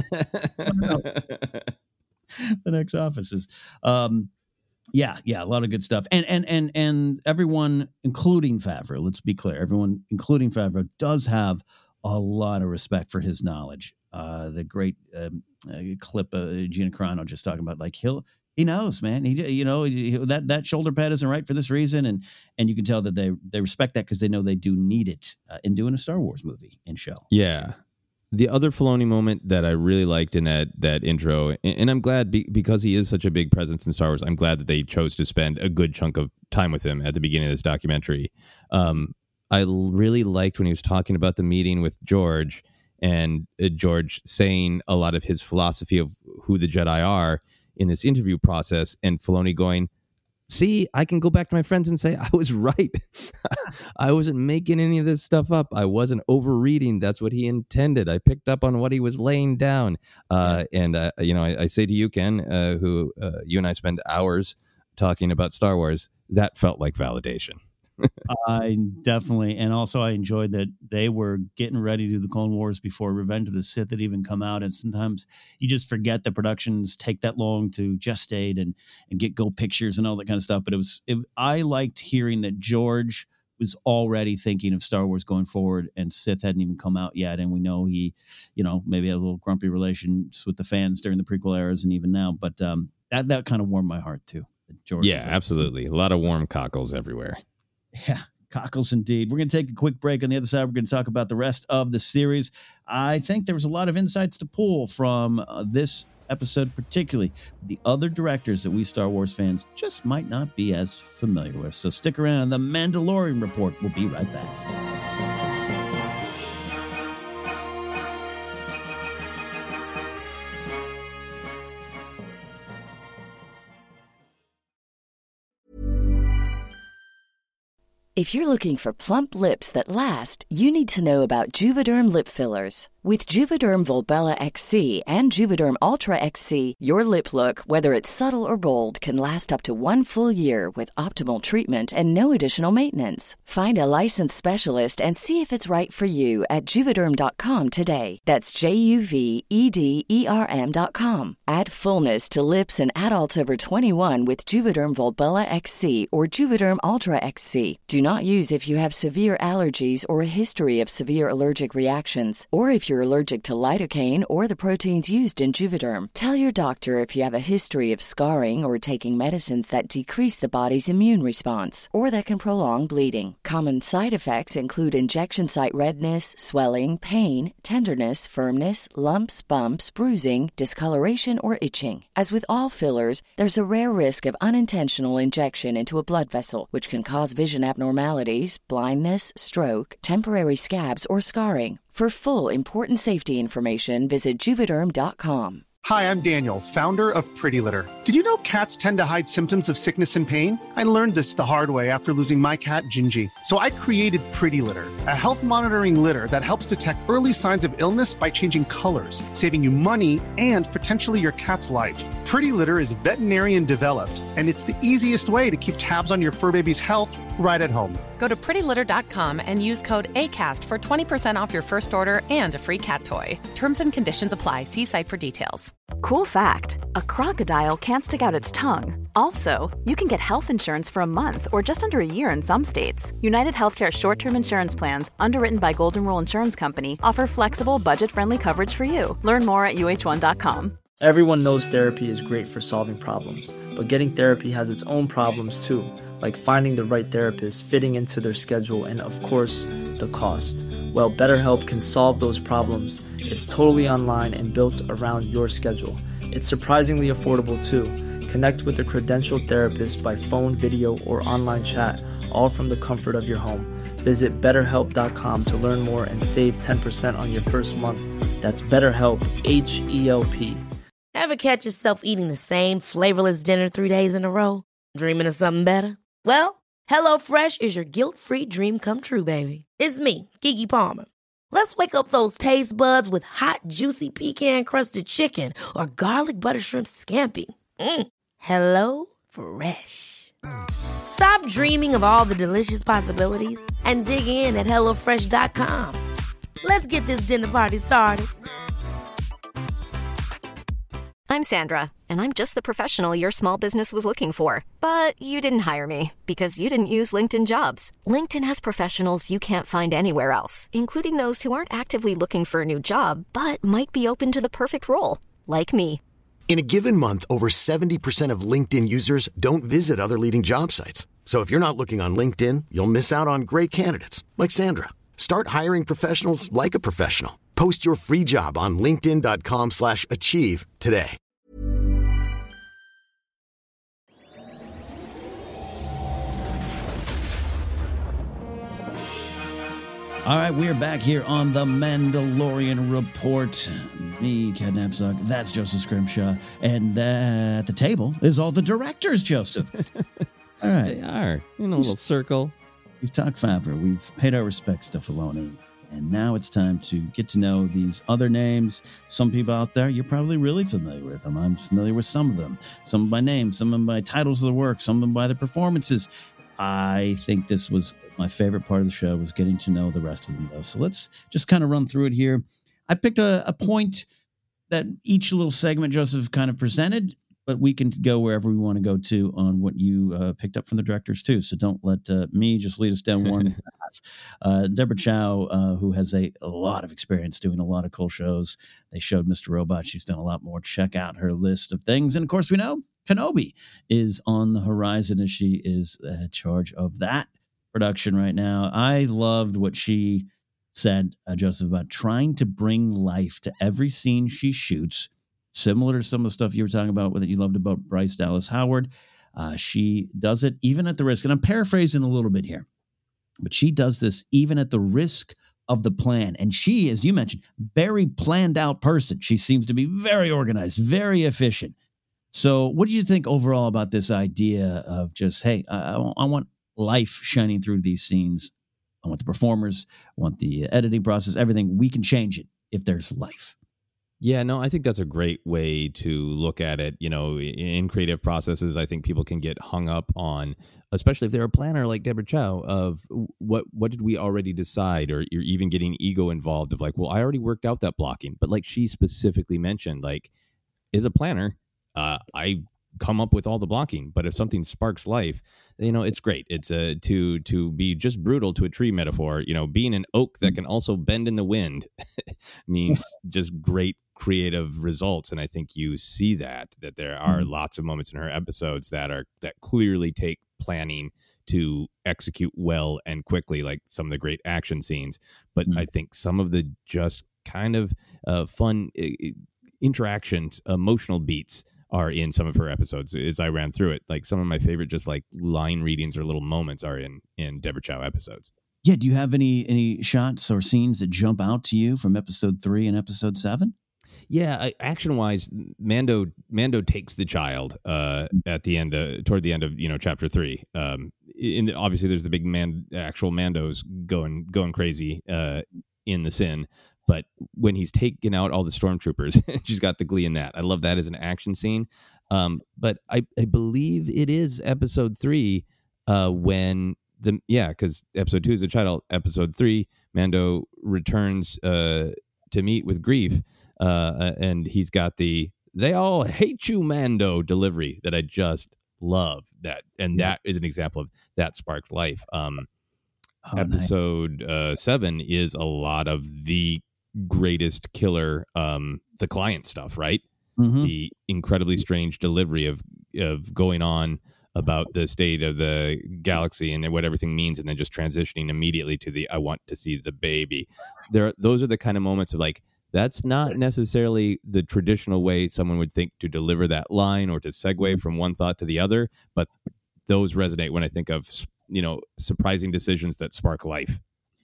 Speaker 9: The next offices. Um, Yeah, yeah, a lot of good stuff, and and and and everyone, including Favreau. Let's be clear, everyone, including Favreau, does have a lot of respect for his knowledge. Uh, the great um, uh, clip of Gina Carano just talking about, like he'll he knows, man. He you know he, that that shoulder pad isn't right for this reason, and and you can tell that they they respect that because they know they do need it uh, in doing a Star Wars movie and show.
Speaker 10: Yeah. So, the other Filoni moment that I really liked in that that intro, and, and I'm glad be, because he is such a big presence in Star Wars, I'm glad that they chose to spend a good chunk of time with him at the beginning of this documentary. Um, I really liked when he was talking about the meeting with George, and uh, George saying a lot of his philosophy of who the Jedi are in this interview process, and Filoni going, see, I can go back to my friends and say I was right. I wasn't making any of this stuff up. I wasn't overreading. That's what he intended. I picked up on what he was laying down. Uh, and, uh, you know, I, I say to you, Ken, uh, who uh, you and I spend hours talking about Star Wars, that felt like validation.
Speaker 9: I definitely, and also I enjoyed that they were getting ready to do the Clone Wars before Revenge of the Sith had even come out, and sometimes you just forget that productions take that long to gestate and and get gold pictures and all that kind of stuff. But it was, it, I liked hearing that George was already thinking of Star Wars going forward, and Sith hadn't even come out yet, and we know he, you know, maybe had a little grumpy relations with the fans during the prequel eras and even now. But um, that that kind of warmed my heart too. George,
Speaker 10: yeah, absolutely, a lot of warm cockles everywhere.
Speaker 9: Yeah, cockles indeed. We're going to take a quick break. On the other side, we're going to talk about the rest of the series. I think there was a lot of insights to pull from uh, this episode, particularly the other directors that we Star Wars fans just might not be as familiar with. So stick around. The Mandalorian Report. We'll be right back.
Speaker 2: If you're looking for plump lips that last, you need to know about Juvederm lip fillers. With Juvederm Volbella X C and Juvederm Ultra X C, your lip look, whether it's subtle or bold, can last up to one full year with optimal treatment and no additional maintenance. Find a licensed specialist and see if it's right for you at Juvederm dot com today. That's J U V E D E R M dot com. Add fullness to lips in adults over twenty-one with Juvederm Volbella X C or Juvederm Ultra X C. Do not use if you have severe allergies or a history of severe allergic reactions, or if you're allergic to lidocaine or the proteins used in Juvederm. Tell your doctor if you have a history of scarring or taking medicines that decrease the body's immune response or that can prolong bleeding. Common side effects include injection site redness, swelling, pain, tenderness, firmness, lumps, bumps, bruising, discoloration, or itching. As with all fillers, there's a rare risk of unintentional injection into a blood vessel, which can cause vision abnormalities, blindness, stroke, temporary scabs, or scarring. For full, important safety information, visit Juvederm dot com.
Speaker 6: Hi, I'm Daniel, founder of Pretty Litter. Did you know cats tend to hide symptoms of sickness and pain? I learned this the hard way after losing my cat, Gingy. So I created Pretty Litter, a health monitoring litter that helps detect early signs of illness by changing colors, saving you money and potentially your cat's life. Pretty Litter is veterinarian developed, and it's the easiest way to keep tabs on your fur baby's health right at home.
Speaker 7: Go to pretty litter dot com and use code ACAST for twenty percent off your first order and a free cat toy. Terms and conditions apply. See site for details.
Speaker 8: Cool fact, a crocodile can't stick out its tongue. Also, you can get health insurance for a month or just under a year in some states. United Healthcare short-term insurance plans, underwritten by Golden Rule Insurance Company, offer flexible, budget-friendly coverage for you. Learn more at U H one dot com.
Speaker 11: Everyone knows therapy is great for solving problems, but getting therapy has its own problems too, like finding the right therapist, fitting into their schedule, and of course, the cost. Well, BetterHelp can solve those problems. It's totally online and built around your schedule. It's surprisingly affordable too. Connect with a credentialed therapist by phone, video, or online chat, all from the comfort of your home. Visit better help dot com to learn more and save ten percent on your first month. That's BetterHelp, H E L P.
Speaker 3: Ever catch yourself eating the same flavorless dinner three days in a row? Dreaming of something better? Well, HelloFresh is your guilt-free dream come true, baby. It's me, Keke Palmer. Let's wake up those taste buds with hot, juicy pecan-crusted chicken or garlic butter shrimp scampi. Mm. Hello Fresh. Stop dreaming of all the delicious possibilities and dig in at hello fresh dot com. Let's get this dinner party started.
Speaker 12: I'm Sandra, and I'm just the professional your small business was looking for. But you didn't hire me because you didn't use LinkedIn Jobs. LinkedIn has professionals you can't find anywhere else, including those who aren't actively looking for a new job, but might be open to the perfect role, like me.
Speaker 13: In a given month, over seventy percent of LinkedIn users don't visit other leading job sites. So if you're not looking on LinkedIn, you'll miss out on great candidates like Sandra. Start hiring professionals like a professional. Post your free job on linkedin dot com slash achieve today.
Speaker 9: All right, we're back here on the Mandalorian Report. Me, Ken Napzok, that's Joseph Scrimshaw, and uh, at the table is all the directors, Joseph. All right.
Speaker 10: They are in a little circle.
Speaker 9: We've talked Favreau. We've paid our respects to Filoni. And now it's time to get to know these other names. Some people out there, you're probably really familiar with them. I'm familiar with some of them. Some by name, some of them by titles of the work, some of them by their performances. I think this was my favorite part of the show, was getting to know the rest of them, though. So let's just kind of run through it here. I picked a, a point that each little segment Joseph kind of presented, but we can go wherever we want to go to on what you uh, picked up from the directors, too. So don't let uh, me just lead us down one path. Uh, Deborah Chow, uh, who has a, a lot of experience doing a lot of cool shows. They showed Mister Robot. She's done a lot more. Check out her list of things. And, of course, we know Kenobi is on the horizon as she is in charge of that production right now. I loved what she said, uh, Joseph, about trying to bring life to every scene she shoots, similar to some of the stuff you were talking about that you loved about Bryce Dallas Howard. Uh, she does it even at the risk, and I'm paraphrasing a little bit here, but she does this even at the risk of the plan. And she, as you mentioned, very planned out person. She seems to be very organized, very efficient. So what do you think overall about this idea of just, hey, I, I want life shining through these scenes. I want the performers, I want the editing process, everything. We can change it if there's life.
Speaker 10: Yeah, no, I think that's a great way to look at it. You know, in creative processes, I think people can get hung up on, especially if they're a planner like Deborah Chow, of what what did we already decide, or you're even getting ego involved of like, well, I already worked out that blocking. But like she specifically mentioned, like, as a planner, uh, I come up with all the blocking, but if something sparks life, you know, it's great. It's a to to be just brutal to a tree metaphor. You know, being an oak that can also bend in the wind means just great creative results. And I think you see that that there are mm-hmm. lots of moments in her episodes that are that clearly take planning to execute well and quickly, like some of the great action scenes. But mm-hmm. I think some of the just kind of uh, fun uh, interactions, emotional beats are in some of her episodes as I ran through it. Like some of my favorite just like line readings or little moments are in, in Deborah Chow episodes.
Speaker 9: Yeah. Do you have any, any shots or scenes that jump out to you from episode three and episode seven?
Speaker 10: Yeah. I, action wise, Mando, Mando takes the child uh, at the end, uh, toward the end of, you know, chapter three. Um, in the, obviously there's the big man, actual Mandos going, going crazy uh, in the Sin. But when he's taking out all the stormtroopers, she's got the glee in that. I love that as an action scene. Um, but I, I believe it is episode three uh, when the yeah, because episode two is the child. Episode three, Mando returns uh, to meet with Grief, uh, and he's got the "they all hate you, Mando" delivery that I just love. That and yeah. that is an example of that sparks life. Um, oh, episode nice. uh, seven is a lot of the greatest killer, um, the client stuff, right? mm-hmm. the incredibly strange delivery of of going on about the state of the galaxy and what everything means, and then just transitioning immediately to the I want to see the baby. There, those are the kind of moments of like, that's not necessarily the traditional way someone would think to deliver that line or to segue from one thought to the other, but those resonate when I think of, you know, surprising decisions that spark life.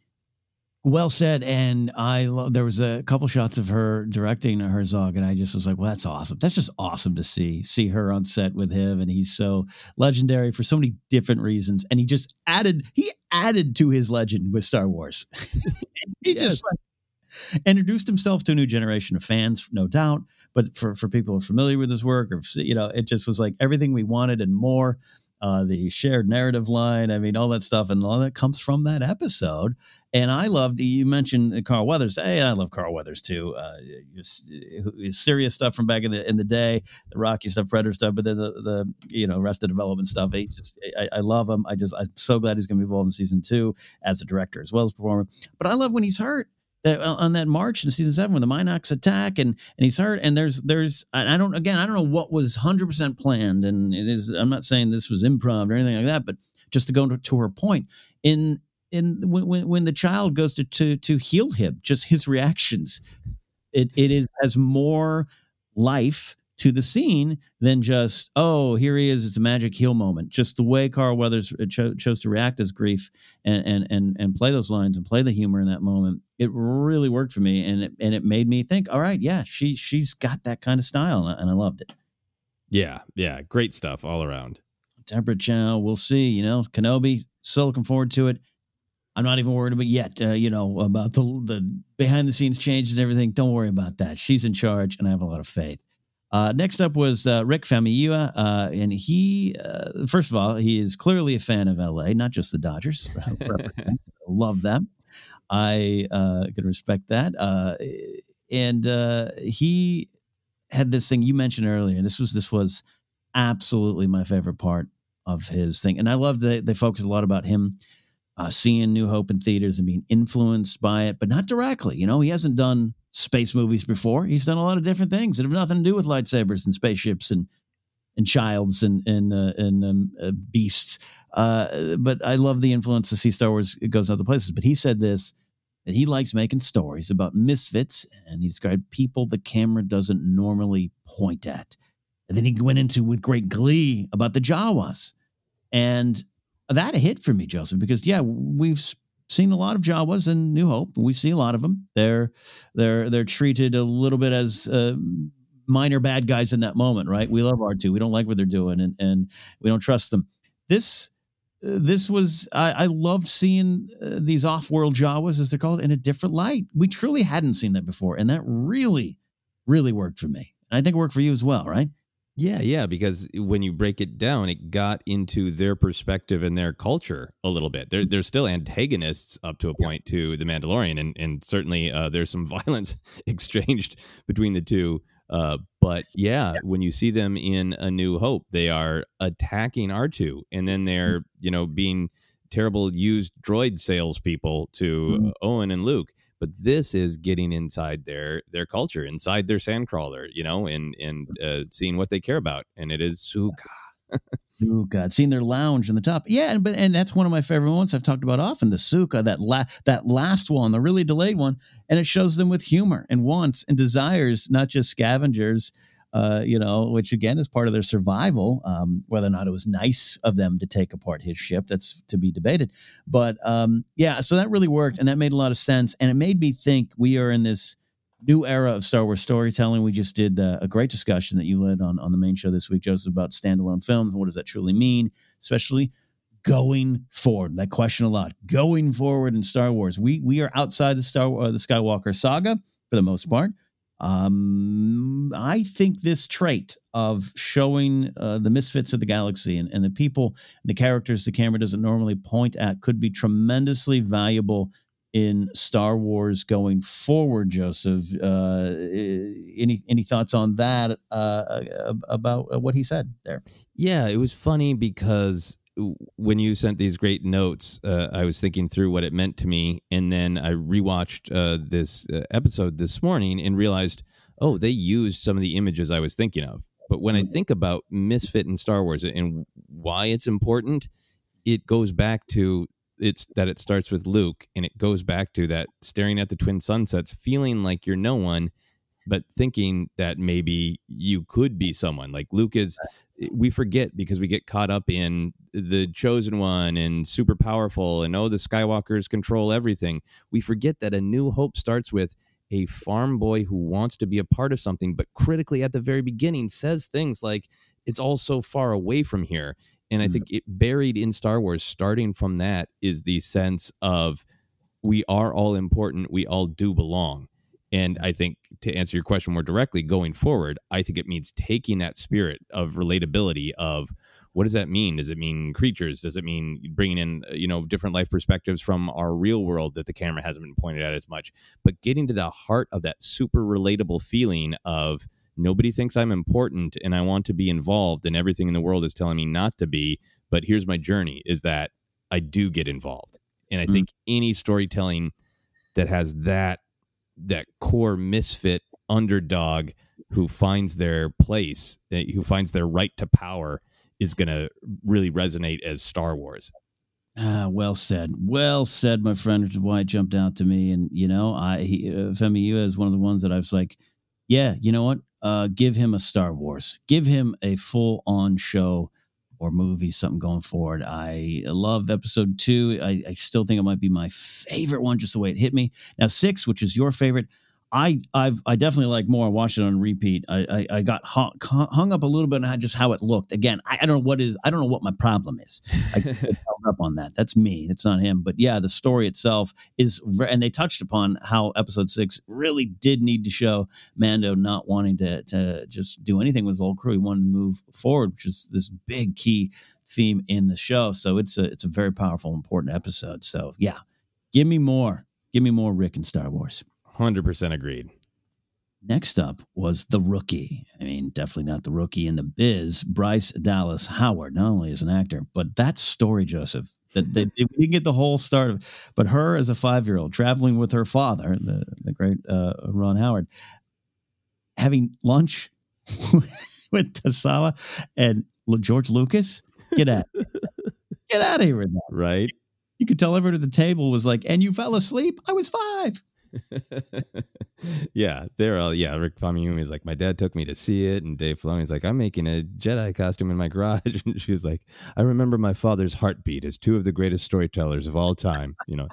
Speaker 9: Well said. And I love, there was a couple shots of her directing Herzog, and I just was like, well, that's awesome. That's just awesome to see, see her on set with him. And he's so legendary for so many different reasons. And he just added, he added to his legend with Star Wars. he yes. just like, introduced himself to a new generation of fans, no doubt. But for, for people who are familiar with his work, or, you know, it just was like everything we wanted and more. Uh, the shared narrative line, I mean, all that stuff, and all that comes from that episode. And I loved, you mentioned Carl Weathers. Hey, I love Carl Weathers too. Uh, serious stuff from back in the in the day, the Rocky stuff, Predator stuff, but then the, the you know, Arrested Development stuff. He just, I, I love him. I just, I'm so glad he's going to be involved in season two as a director as well as performer. But I love when he's hurt. That on that march in season seven when the Minox attack and and he's hurt, and there's there's I don't again I don't know what was one hundred percent planned, and it is, I'm not saying this was improv or anything like that, but just to go to, to her point, in in when, when when the child goes to to to heal him, just his reactions, it it is has more life to the scene than just, oh, here he is, it's a magic heal moment. Just the way Carl Weathers cho- chose to react as Grief and, and and and play those lines and play the humor in that moment, it really worked for me, and it and it made me think, all right, yeah, she she's got that kind of style, and I loved it.
Speaker 10: Yeah, yeah, great stuff all around.
Speaker 9: Deborah Chow, we'll see. You know, Kenobi, so looking forward to it. I'm not even worried about yet, uh, you know, about the the behind the scenes changes and everything. Don't worry about that. She's in charge, and I have a lot of faith. Uh, next up was uh, Rick Famuyiwa, uh, and he, uh, first of all, he is clearly a fan of L A, not just the Dodgers. Love them. I uh, can respect that. Uh, and uh, he had this thing you mentioned earlier, and this was this was absolutely my favorite part of his thing. And I love that they focused a lot about him uh, seeing New Hope in theaters and being influenced by it, but not directly. You know, he hasn't done space movies before. He's done a lot of different things that have nothing to do with lightsabers and spaceships and and childs and and uh, and um, uh, beasts. Uh, but I love the influence to see Star Wars. It goes other places. But he said this, that he likes making stories about misfits, and he described people the camera doesn't normally point at. And then he went into with great glee about the Jawas, and that hit for me, Joseph, because yeah, we've seen a lot of Jawas in New Hope. We see a lot of them. They're they're they're treated a little bit as uh, minor bad guys in that moment, right? We love R two. We don't like what they're doing, and and we don't trust them. This uh, this was I, I loved seeing uh, these off-world Jawas, as they're called, in a different light. We truly hadn't seen that before, and that really, really worked for me. And I think it worked for you as well, right?
Speaker 10: Yeah, yeah, because when you break it down, it got into their perspective and their culture a little bit. They're, they're still antagonists up to a point to The Mandalorian, and, and certainly uh, there's some violence exchanged between the two. Uh, but yeah, when you see them in A New Hope, they are attacking R two, and then they're, you know, being terrible used droid salespeople to mm-hmm. Owen and Luke. But this is getting inside their their culture, inside their sandcrawler, you know, and and uh, seeing what they care about, and it is Suka.
Speaker 9: Suka, seeing their lounge in the top, yeah, and but and that's one of my favorite ones I've talked about often. The Suka, that la- that last one, the really delayed one, and it shows them with humor and wants and desires, not just scavengers. Uh, you know, which again is part of their survival. Um, whether or not it was nice of them to take apart his ship, that's to be debated. But um, yeah, so that really worked, and that made a lot of sense. And it made me think we are in this new era of Star Wars storytelling. We just did uh, a great discussion that you led on on the main show this week, Joseph, about standalone films. What does that truly mean, especially going forward? That question a lot. Going forward in Star Wars, we we are outside the Star uh, the Skywalker saga for the most part. Um, I think this trait of showing uh, the misfits of the galaxy and, and the people, the characters the camera doesn't normally point at could be tremendously valuable in Star Wars going forward. Joseph, uh, any any thoughts on that uh, about what he said there?
Speaker 10: Yeah, it was funny because when you sent these great notes, uh, I was thinking through what it meant to me, and then I rewatched uh, this uh, episode this morning and realized, oh, they used some of the images I was thinking of. But when I think about Misfit in Star Wars and why it's important, it goes back to it's that it starts with Luke, and it goes back to that staring at the twin sunsets, feeling like you're no one, but thinking that maybe you could be someone. Like Luke is, we forget because we get caught up in the chosen one and super powerful and, oh, the Skywalkers control everything. We forget that A New Hope starts with a farm boy who wants to be a part of something, but critically at the very beginning says things like, it's all so far away from here. And I think it buried in Star Wars, starting from that, is the sense of we are all important. We all do belong. And I think, to answer your question more directly, going forward, I think it means taking that spirit of relatability of, what does that mean? Does it mean creatures? Does it mean bringing in, you know, different life perspectives from our real world that the camera hasn't been pointed at as much? But getting to the heart of that super relatable feeling of nobody thinks I'm important and I want to be involved, and everything in the world is telling me not to be. But here's my journey, is that I do get involved. And I mm-hmm. think any storytelling that has that that core misfit underdog who finds their place, who finds their right to power, is going to really resonate as Star Wars.
Speaker 9: Ah, well said. Well said, my friend, which is why it jumped out to me. And, you know, I he, uh, Femi Yue is one of the ones that I was like, yeah, you know what? Uh, give him a Star Wars. Give him a full-on show or movie, something going forward. I love episode two. I, I still think it might be my favorite one, just the way it hit me. Now, six, which is your favorite, I I've I definitely like more. I watched it on repeat. I I, I got hung, hung up a little bit on just how it looked. Again, I, I don't know what is. I don't know what my problem is. I get hung up on that. That's me. It's not him. But yeah, the story itself is, and they touched upon how episode six really did need to show Mando not wanting to to just do anything with his old crew. He wanted to move forward, which is this big key theme in the show. So it's a it's a very powerful, important episode. So yeah, give me more. Give me more Rick in Star Wars.
Speaker 10: one hundred percent agreed.
Speaker 9: Next up was the rookie. I mean, definitely not the rookie in the biz, Bryce Dallas Howard, not only as an actor, but that story, Joseph, that they, they didn't get the whole start of, but her as a five-year-old traveling with her father, the, the great uh, Ron Howard, having lunch with Tasawa and George Lucas. Get out. Get out of here with that.
Speaker 10: Right.
Speaker 9: You could tell everyone at the table was like, and you fell asleep? I was five.
Speaker 10: yeah, they're all yeah. Rick Famuyiwa is like, my dad took me to see it, and Dave Filoni's like, I'm making a Jedi costume in my garage, and she was like, I remember my father's heartbeat as two of the greatest storytellers of all time. You know,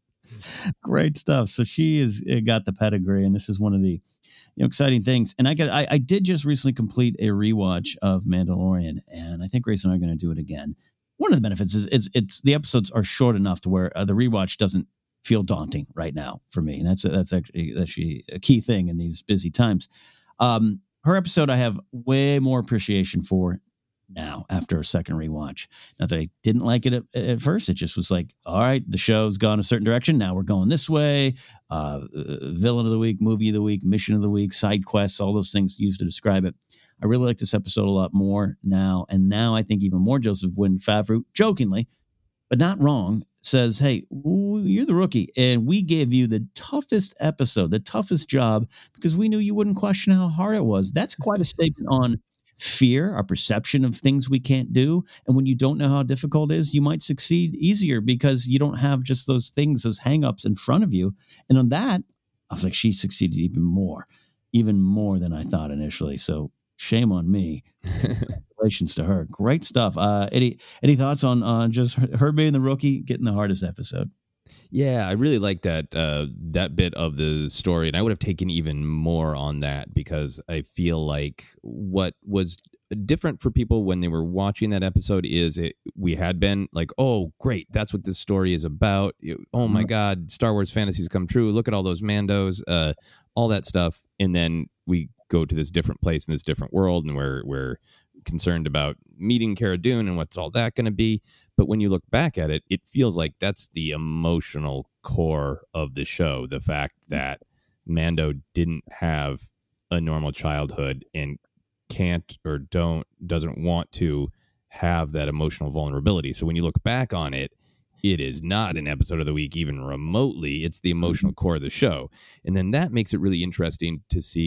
Speaker 9: great stuff. So she is got the pedigree, and this is one of the you know exciting things. And I got I, I did just recently complete a rewatch of Mandalorian, and I think Grace and I are going to do it again. One of the benefits is it's it's the episodes are short enough to where uh, the rewatch doesn't feel daunting right now for me. And that's, that's actually, that's actually a key thing in these busy times. Um, her episode, I have way more appreciation for now after a second rewatch. Not that I didn't like it at, at first. It just was like, all right, the show's gone a certain direction. Now we're going this way. Uh, villain of the week, movie of the week, mission of the week, side quests, all those things used to describe it. I really like this episode a lot more now. And now I think even more, Joseph, when Favreau, jokingly, but not wrong, says, hey, you're the rookie, and we gave you the toughest episode, the toughest job, because we knew you wouldn't question how hard it was. That's quite a statement on fear, our perception of things we can't do. And when you don't know how difficult it is, you might succeed easier because you don't have just those things, those hangups in front of you. And on that, I was like, she succeeded even more, even more than I thought initially. So shame on me. Congratulations to her. Great stuff. Uh, any any thoughts on on just her being the rookie, getting the hardest episode?
Speaker 10: Yeah, I really like that uh, that bit of the story, and I would have taken even more on that because I feel like what was different for people when they were watching that episode is it we had been like, oh, great, that's what this story is about. Oh my God, Star Wars fantasies come true. Look at all those Mandos, uh, all that stuff, and then we go to this different place in this different world, and we're we're concerned about meeting Cara Dune and what's all that going to be. But when you look back at it, it feels like that's the emotional core of the show. The fact that Mando didn't have a normal childhood and can't or don't, doesn't want to have that emotional vulnerability. So when you look back on it, it is not an episode of the week, even remotely. It's the emotional core of the show. And then that makes it really interesting to see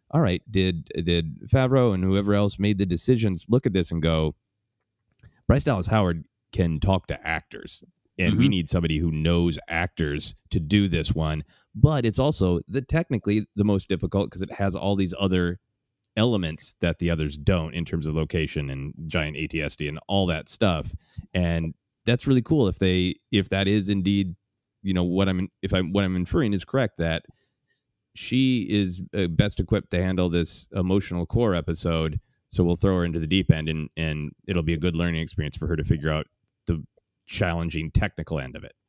Speaker 10: all right, did did Favreau and whoever else made the decisions look at this and go, Bryce Dallas Howard can talk to actors, and mm-hmm. we need somebody who knows actors to do this one. But it's also the technically the most difficult because it has all these other elements that the others don't in terms of location and giant A T S D and all that stuff. And that's really cool if they if that is indeed, you know, what I'm if I'm what I'm inferring is correct, that she is uh, best equipped to handle this emotional core episode. So we'll throw her into the deep end, and and it'll be a good learning experience for her to figure out the challenging technical end of it.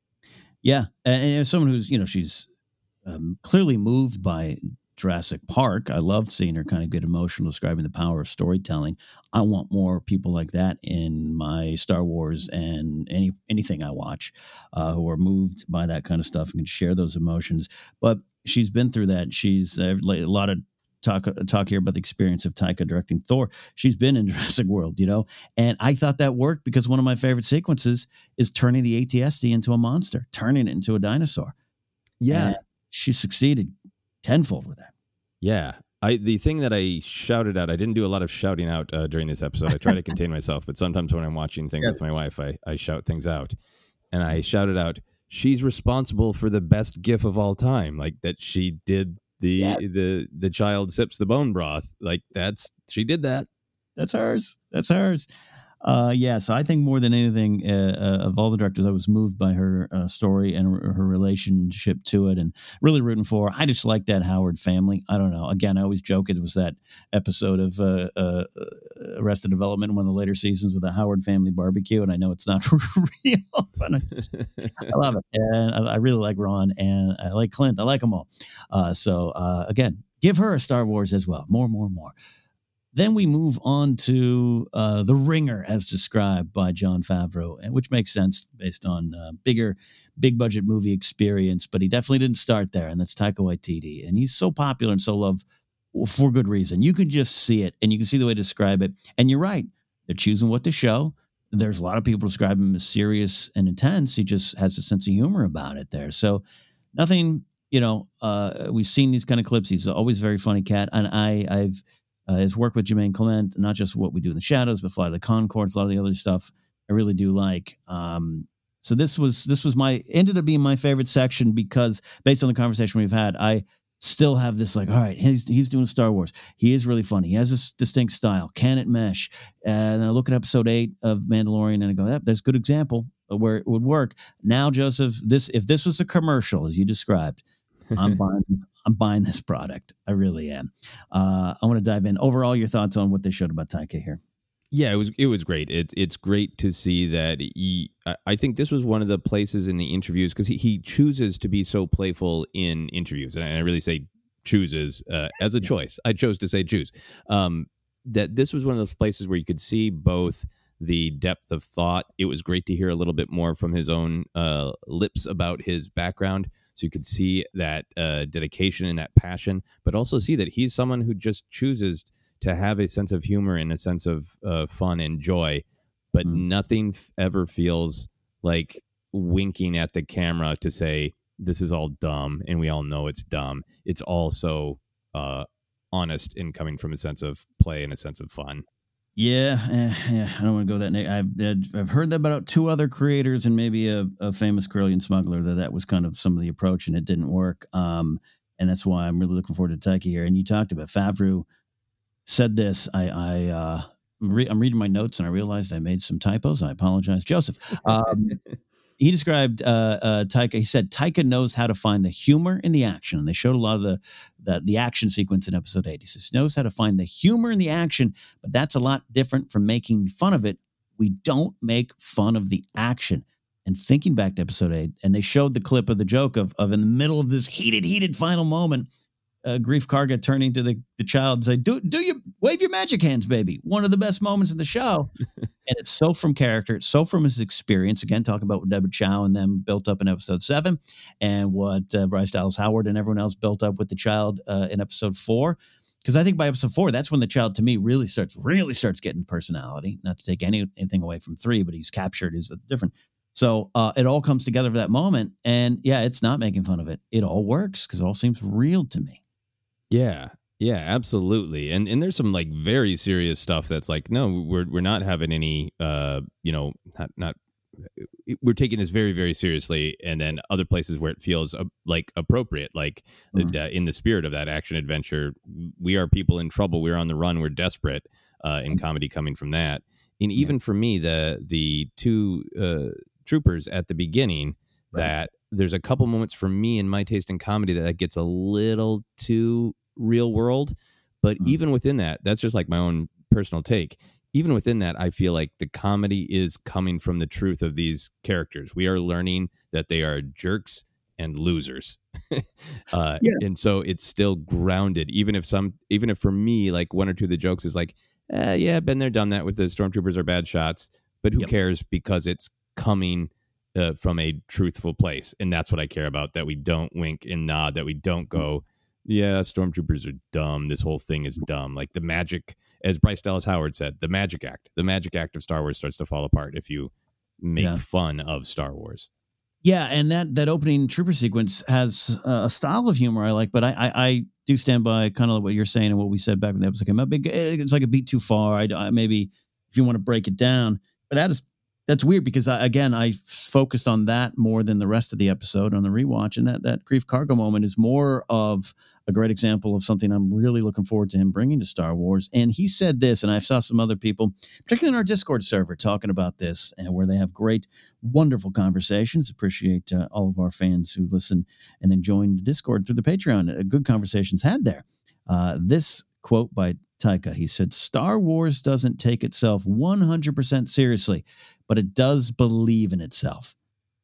Speaker 9: Yeah, and, and as someone who's, you know, she's um, clearly moved by Jurassic Park. I love seeing her kind of get emotional describing the power of storytelling. I want more people like that in my Star Wars and any anything I watch, uh, who are moved by that kind of stuff and can share those emotions. But she's been through that. She's uh, a lot of talk talk here about the experience of Taika directing Thor. She's been in Jurassic World, you know, and I thought that worked because one of my favorite sequences is turning the A T S D into a monster, turning it into a dinosaur.
Speaker 10: Yeah,
Speaker 9: and she succeeded tenfold with that.
Speaker 10: Yeah. I, the thing that I shouted out, I didn't do a lot of shouting out uh, during this episode. I try to contain myself, but sometimes when I'm watching things yes. with my wife, I, I shout things out. And I shouted out, she's responsible for the best gif of all time. Like that she did the yeah. the the child sips the bone broth. Like that's, she did that.
Speaker 9: That's hers. That's hers. Uh, yeah, so I think more than anything, uh, uh, of all the directors, I was moved by her uh, story and her, her relationship to it, and really rooting for her. I just like that Howard family. I don't know. Again, I always joke it was that episode of uh, uh, Arrested Development, one of the later seasons with the Howard family barbecue, and I know it's not real, but I, just, I love it. And I, I really like Ron, and I like Clint. I like them all. Uh, so, uh, again, give her a Star Wars as well. More, more, more. Then we move on to uh, The Ringer, as described by Jon Favreau, which makes sense based on uh, bigger, big budget movie experience. But he definitely didn't start there, and that's Taika Waititi. And he's so popular and so loved for good reason. You can just see it, and you can see the way to describe it. And you're right. They're choosing what to show. There's a lot of people describe him as serious and intense. He just has a sense of humor about it there. So nothing, you know, uh, we've seen these kind of clips. He's always a very funny cat. And I, I've, Uh, his work with Jermaine Clement, not just What We Do in the Shadows, but Flight of the Conchords, a lot of the other stuff I really do like. Um, so this was this was my ended up being my favorite section because based on the conversation we've had, I still have this like, all right, he's he's doing Star Wars. He is really funny. He has a distinct style. Can it mesh? And then I look at episode eight of Mandalorian and I go, that, that's a good example of where it would work. Now, Joseph, this if this was a commercial as you described, I'm buying. I'm buying this product. I really am. Uh, I want to dive in. Overall, your thoughts on what they showed about Taika here?
Speaker 10: Yeah, it was it was great. It's it's great to see that he. I think this was one of the places in the interviews because he, he chooses to be so playful in interviews, and I really say chooses uh, as a yeah. choice. I chose to say choose. Um, that this was one of those places where you could see both the depth of thought. It was great to hear a little bit more from his own uh, lips about his background. So you could see that uh, dedication and that passion, but also see that he's someone who just chooses to have a sense of humor and a sense of uh, fun and joy, but mm. nothing f- ever feels like winking at the camera to say, this is all dumb, and we all know it's dumb. It's all so uh, honest and coming from a sense of play and a sense of fun.
Speaker 9: Yeah, eh, yeah, I don't want to go that. Ne- I've I've heard that about two other creators and maybe a, a famous Carillion smuggler that that was kind of some of the approach and it didn't work. Um, and that's why I'm really looking forward to Taika here. And you talked about Favreau said this. I I uh, re- I'm reading my notes and I realized I made some typos. I apologize, Joseph. Um, he described uh, uh, Taika. He said Taika knows how to find the humor in the action, and they showed a lot of the the, the action sequence in episode eight. He says he knows how to find the humor in the action, but that's a lot different from making fun of it. We don't make fun of the action. And thinking back to episode eight, and they showed the clip of the joke of of in the middle of this heated, heated final moment, uh, Greef Karga turning to the, the child and say, do, do you wave your magic hands, baby. One of the best moments in the show. And it's so from character. It's so from his experience. Again, talking about what Deborah Chow and them built up in episode seven and what uh, Bryce Dallas Howard and everyone else built up with the child uh, in episode four. Because I think by episode four, that's when the child, to me, really starts really starts getting personality. Not to take any, anything away from three, but he's captured is different. So uh, it all comes together for that moment. And yeah, it's not making fun of it. It all works because it all seems real to me.
Speaker 10: Yeah. Yeah, absolutely. And and there's some like very serious stuff that's like, no, we're we're not having any uh, you know, not not we're taking this very, very seriously. And then other places where it feels uh, like appropriate, like mm-hmm. uh, in the spirit of that action adventure, we are people in trouble. We're on the run. We're desperate uh, in comedy coming from that. And even yeah. for me, the the two uh, troopers at the beginning, right. that there's a couple moments for me in my taste in comedy that, that gets a little too real world. But mm-hmm. even within that, that's just like my own personal take. Even within that, I feel like the comedy is coming from the truth of these characters. We are learning that they are jerks and losers. uh, yeah. And so it's still grounded, even if some, even if for me, like one or two of the jokes is like, eh, yeah, been there, done that with the stormtroopers are bad shots, but who yep. cares, because it's coming uh, from a truthful place. And that's what I care about, that we don't wink and nod, that we don't go, yeah, stormtroopers are dumb. This whole thing is dumb. Like the magic, as Bryce Dallas Howard said, the magic act, the magic act of Star Wars starts to fall apart if you make yeah. fun of Star Wars.
Speaker 9: Yeah, and that that opening trooper sequence has uh, a style of humor I like, but I, I, I do stand by kind of what you're saying and what we said back when the episode came out. It's like a beat too far. I, I maybe if you want to break it down, but that is that's weird because I, again I focused on that more than the rest of the episode on the rewatch, and that that Grief Cargo moment is more of a great example of something I'm really looking forward to him bringing to Star Wars. And he said this, and I saw some other people, particularly in our Discord server, talking about this, and where they have great, wonderful conversations. Appreciate uh, all of our fans who listen and then join the Discord through the Patreon. Uh, good conversations had there. Uh, this quote by Taika, he said, "Star Wars doesn't take itself one hundred percent seriously, but it does believe in itself."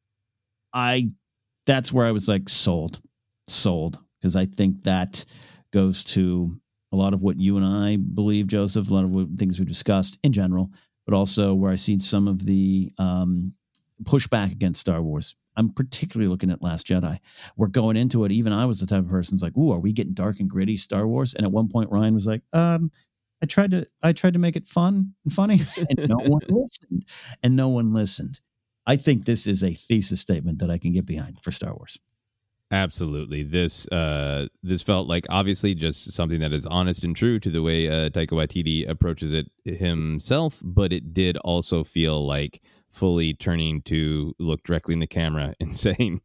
Speaker 9: I, that's where I was like, sold, sold. Because I think that goes to a lot of what you and I believe, Joseph, a lot of what, things we discussed in general, but also where I see some of the um, pushback against Star Wars. I'm particularly looking at Last Jedi. We're going into it. Even I was the type of person who's like, ooh, are we getting dark and gritty Star Wars? And at one point, Ryan was like, um, I tried to I tried to make it fun and funny, and no one listened. And no one listened. I think this is a thesis statement that I can get behind for Star Wars.
Speaker 10: Absolutely. This uh, this felt like obviously just something that is honest and true to the way uh, Taika Waititi approaches it himself, but it did also feel like fully turning to look directly in the camera and saying,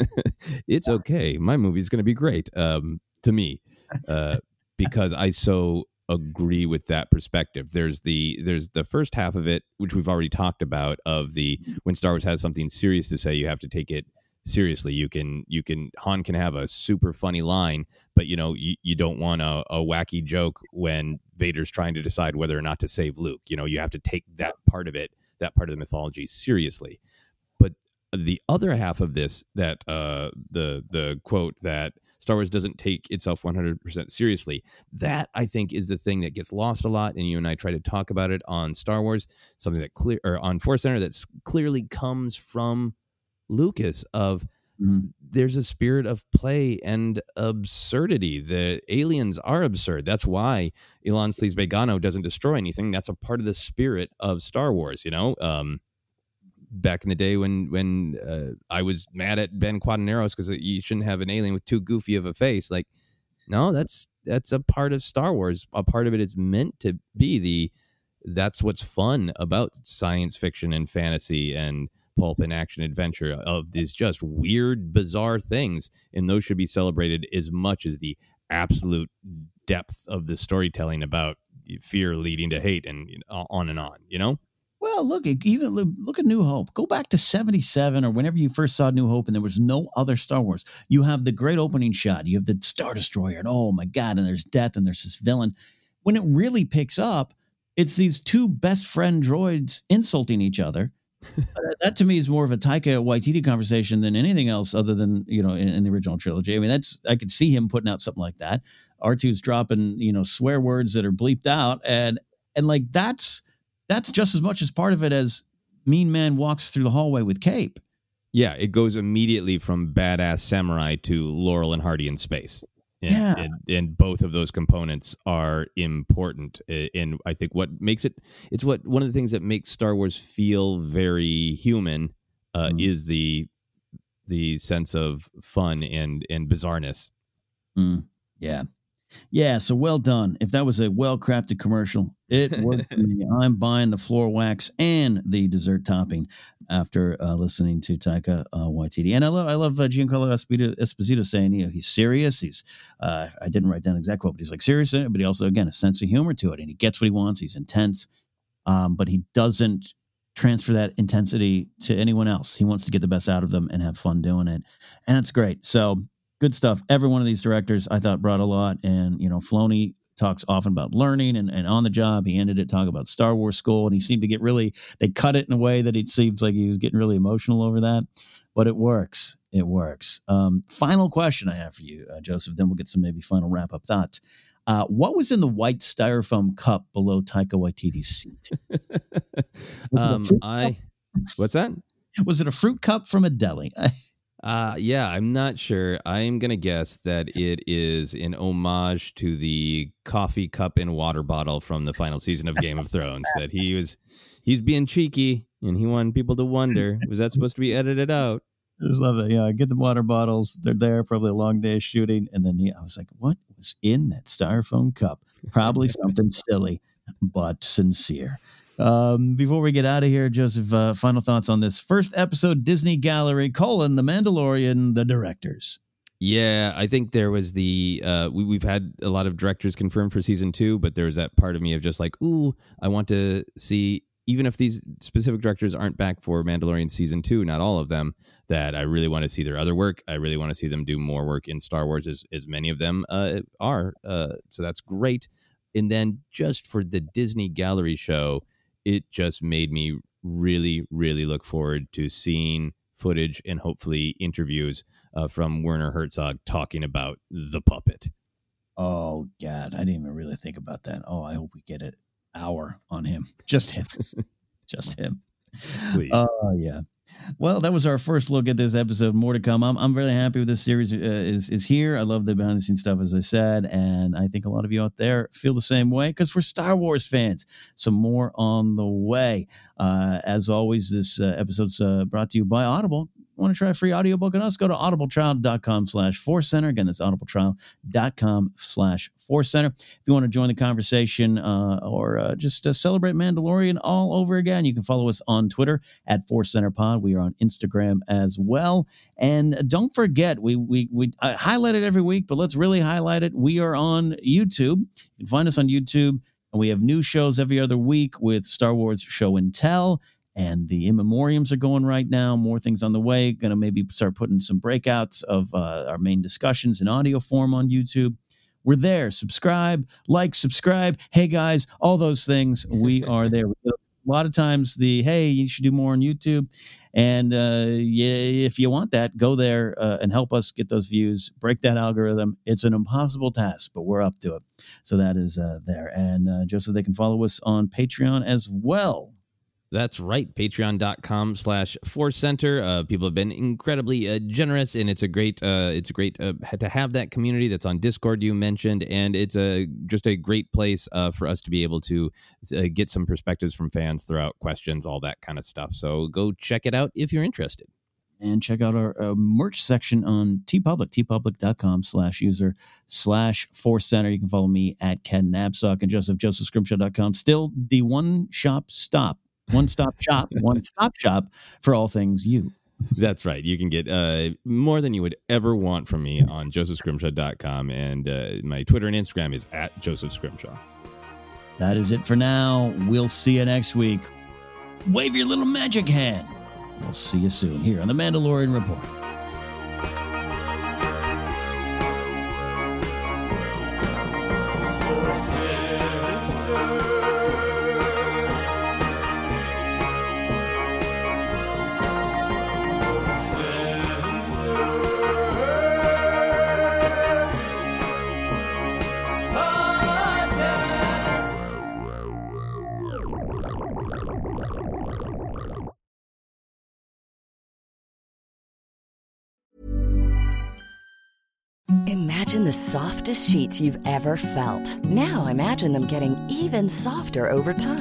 Speaker 10: it's okay, my movie's going to be great, um, to me, uh, because I so agree with that perspective. There's the there's the first half of it, which we've already talked about, of the when Star Wars has something serious to say, you have to take it seriously. You can you can Han can have a super funny line, but you know you, you don't want a, a wacky joke when Vader's trying to decide whether or not to save Luke. You know, you have to take that part of it, that part of the mythology, seriously. But the other half of this, that uh, the the quote that Star Wars doesn't take itself one hundred percent seriously, that I think is the thing that gets lost a lot. And you and I try to talk about it on Star Wars, something that clear or on Force Center that clearly comes from Lucas, of mm. there's a spirit of play and absurdity. The aliens are absurd. That's why Ilan Sleaze Begano doesn't destroy anything. That's a part of the spirit of Star Wars, you know? Um, back in the day when when uh, I was mad at Ben Quadinaros because you shouldn't have an alien with too goofy of a face. Like, no, that's that's a part of Star Wars. A part of it is meant to be the, that's what's fun about science fiction and fantasy and pulp and action adventure, of these just weird, bizarre things. And those should be celebrated as much as the absolute depth of the storytelling about fear leading to hate and on and on, you know?
Speaker 9: Well, look, even look at New Hope. Go back to seventy-seven or whenever you first saw New Hope and there was no other Star Wars. You have the great opening shot. You have the Star Destroyer, and oh my God, and there's death, and there's this villain. When it really picks up, it's these two best friend droids insulting each other. uh, that to me is more of a Taika Waititi conversation than anything else, other than, you know, in, in the original trilogy. I mean, that's, I could see him putting out something like that. R two's dropping, you know, swear words that are bleeped out, and and like that's that's just as much as part of it as Mean Man walks through the hallway with cape.
Speaker 10: Yeah, it goes immediately from badass samurai to Laurel and Hardy in space. And,
Speaker 9: yeah,
Speaker 10: and, and both of those components are important. And I think what makes it, it's what one of the things that makes Star Wars feel very human uh, mm. is the the sense of fun and and bizarreness.
Speaker 9: Mm. Yeah, Yeah, so well done. If that was a well-crafted commercial, it worked for me. I'm buying the floor wax and the dessert topping after uh, listening to Taika uh, Waititi. And I love I love uh, Giancarlo Esposito, Esposito saying, you know, he's serious. He's uh, I didn't write down the exact quote, but he's like serious, but he also, again, a sense of humor to it. And he gets what he wants. He's intense, um, but he doesn't transfer that intensity to anyone else. He wants to get the best out of them and have fun doing it. And it's great. So good stuff. Every one of these directors, I thought, brought a lot. And, you know, Filoni talks often about learning and, and on the job. He ended it talking about Star Wars school. And he seemed to get really, they cut it in a way that it seems like he was getting really emotional over that. But it works. It works. Um, final question I have for you, uh, Joseph. Then we'll get some maybe final wrap-up thoughts. Uh, what was in the white styrofoam cup below Taika Waititi's seat?
Speaker 10: um, I, what's that?
Speaker 9: Was it a fruit cup from a deli?
Speaker 10: Uh, yeah, I'm not sure. I'm going to guess that it is an homage to the coffee cup and water bottle from the final season of Game of Thrones, that he was, he's being cheeky and he wanted people to wonder, was that supposed to be edited out?
Speaker 9: I just love that. Yeah, get the water bottles. They're there, probably a long day of shooting. And then he, I was like, what was in that styrofoam cup? Probably something silly, but sincere. Um, before we get out of here, Joseph, uh, final thoughts on this first episode, Disney Gallery, colon, The Mandalorian, the directors.
Speaker 10: Yeah, I think there was the, uh, we, we've had a lot of directors confirmed for season two, but there's that part of me of just like, ooh, I want to see, even if these specific directors aren't back for Mandalorian season two, not all of them, that I really want to see their other work. I really want to see them do more work in Star Wars, as, as many of them uh, are. Uh, so that's great. And then just for the Disney Gallery show, it just made me really, really look forward to seeing footage and hopefully interviews uh, from Werner Herzog talking about the puppet.
Speaker 9: Oh, God. I didn't even really think about that. Oh, I hope we get an hour on him. Just him. Just him.
Speaker 10: Please.
Speaker 9: Oh, uh, yeah. Well, that was our first look at this episode. More to come. I'm I'm really happy with this series uh, is is here. I love the behind the scenes stuff, as I said, and I think a lot of you out there feel the same way because we're Star Wars fans. So more on the way. Uh, as always, this uh, episode's uh, brought to you by Audible. Want to try a free audiobook on us? Go to audibletrial.com slash force center. Again, that's audibletrial.com slash force center. If you want to join the conversation uh, or uh, just uh, celebrate Mandalorian all over again, you can follow us on Twitter at Force Center Pod. We are on Instagram as well. And don't forget, we we we I highlight it every week, but let's really highlight it. We are on YouTube. You can find us on YouTube, and we have new shows every other week with Star Wars Show and Tell. And the in memoriams are going right now. More things on the way. Going to maybe start putting some breakouts of uh, our main discussions in audio form on YouTube. We're there. Subscribe, like, subscribe. Hey, guys, all those things. We are there. A lot of times the, hey, you should do more on YouTube. And uh, yeah, if you want that, go there uh, and help us get those views. Break that algorithm. It's an impossible task, but we're up to it. So that is uh, there. And uh, Joseph, they can follow us on Patreon as well.
Speaker 10: That's right. Patreon.com slash Force Center. Uh, people have been incredibly uh, generous, and it's a great uh, it's great uh, to have that community that's on Discord you mentioned, and it's a just a great place uh, for us to be able to uh, get some perspectives from fans, throw out questions, all that kind of stuff. So go check it out if you're interested.
Speaker 9: And check out our uh, merch section on TeePublic, tpublic.com slash user slash Force Center. You can follow me at Ken Nabsock and Joseph, joseph scrimshaw dot com. Still the one shop stop. One-stop shop, one-stop shop for all things you.
Speaker 10: That's right. You can get uh, more than you would ever want from me on joseph scrimshaw dot com, and uh, my Twitter and Instagram is at Joseph Scrimshaw.
Speaker 9: That is it for now. We'll see you next week. Wave your little magic hand. We'll see you soon here on The Mandalorian Report.
Speaker 2: Imagine the softest sheets you've ever felt. Now imagine them getting even softer over time.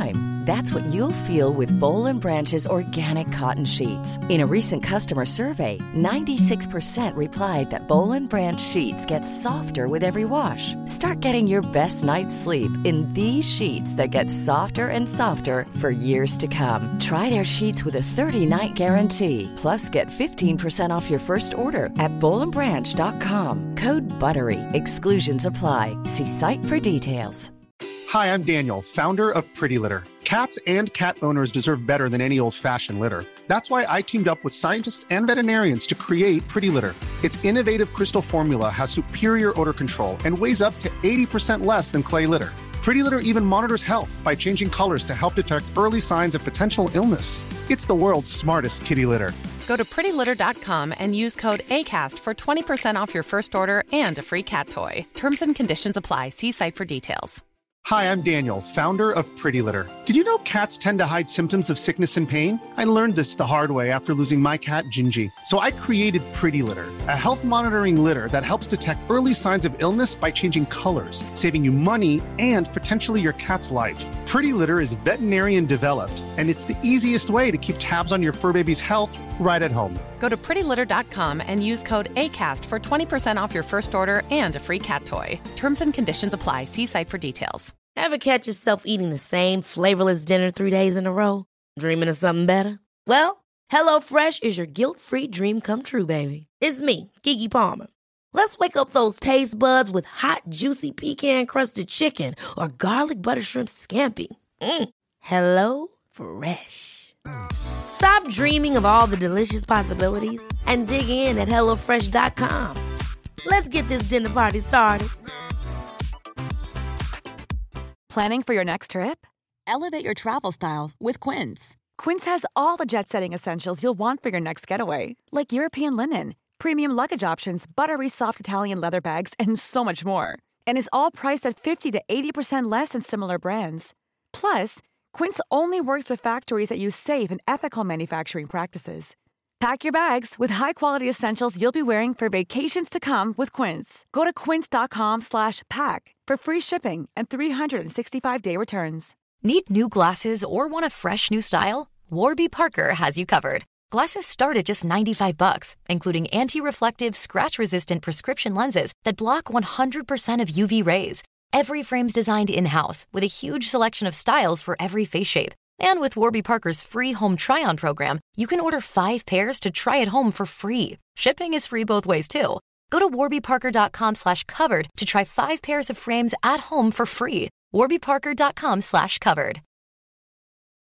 Speaker 2: That's what you'll feel with Boll and Branch's organic cotton sheets. In a recent customer survey, ninety-six percent replied that Boll and Branch sheets get softer with every wash. Start getting your best night's sleep in these sheets that get softer and softer for years to come. Try their sheets with a thirty-night guarantee. Plus, get fifteen percent off your first order at boll and branch dot com. Code BUTTERY. Exclusions apply. See site for details.
Speaker 6: Hi, I'm Daniel, founder of Pretty Litter. Cats and cat owners deserve better than any old-fashioned litter. That's why I teamed up with scientists and veterinarians to create Pretty Litter. Its innovative crystal formula has superior odor control and weighs up to eighty percent less than clay litter. Pretty Litter even monitors health by changing colors to help detect early signs of potential illness. It's the world's smartest kitty litter.
Speaker 7: Go to pretty litter dot com and use code ACAST for twenty percent off your first order and a free cat toy. Terms and conditions apply. See site for details.
Speaker 6: Hi, I'm Daniel, founder of Pretty Litter. Did you know cats tend to hide symptoms of sickness and pain? I learned this the hard way after losing my cat, Gingy. So I created Pretty Litter, a health monitoring litter that helps detect early signs of illness by changing colors, saving you money and potentially your cat's life. Pretty Litter is veterinarian developed, and it's the easiest way to keep tabs on your fur baby's health right at home.
Speaker 7: Go to pretty litter dot com and use code ACAST for twenty percent off your first order and a free cat toy. Terms and conditions apply. See site for details.
Speaker 3: Ever catch yourself eating the same flavorless dinner three days in a row? Dreaming of something better? Well, HelloFresh is your guilt-free dream come true, baby. It's me, Keke Palmer. Let's wake up those taste buds with hot, juicy pecan-crusted chicken or garlic butter shrimp scampi. Mm. Hello Fresh. Stop dreaming of all the delicious possibilities and dig in at hello fresh dot com. Let's get this dinner party started.
Speaker 14: Planning for your next trip? Elevate your travel style with Quince. Quince has all the jet-setting essentials you'll want for your next getaway, like European linen, premium luggage options, buttery soft Italian leather bags, and so much more. And is all priced at fifty to eighty percent less than similar brands. Plus, Quince only works with factories that use safe and ethical manufacturing practices. Pack your bags with high-quality essentials you'll be wearing for vacations to come with Quince. Go to quince dot com slash pack for free shipping and three sixty-five day returns.
Speaker 15: Need new glasses or want a fresh new style? Warby Parker has you covered. Glasses start at just ninety-five bucks, including anti-reflective, scratch-resistant prescription lenses that block one hundred percent of U V rays. Every frame's designed in-house with a huge selection of styles for every face shape. And with Warby Parker's free home try-on program, you can order five pairs to try at home for free. Shipping is free both ways, too. Go to warby parker dot com slash covered to try five pairs of frames at home for free. warby parker dot com slash covered.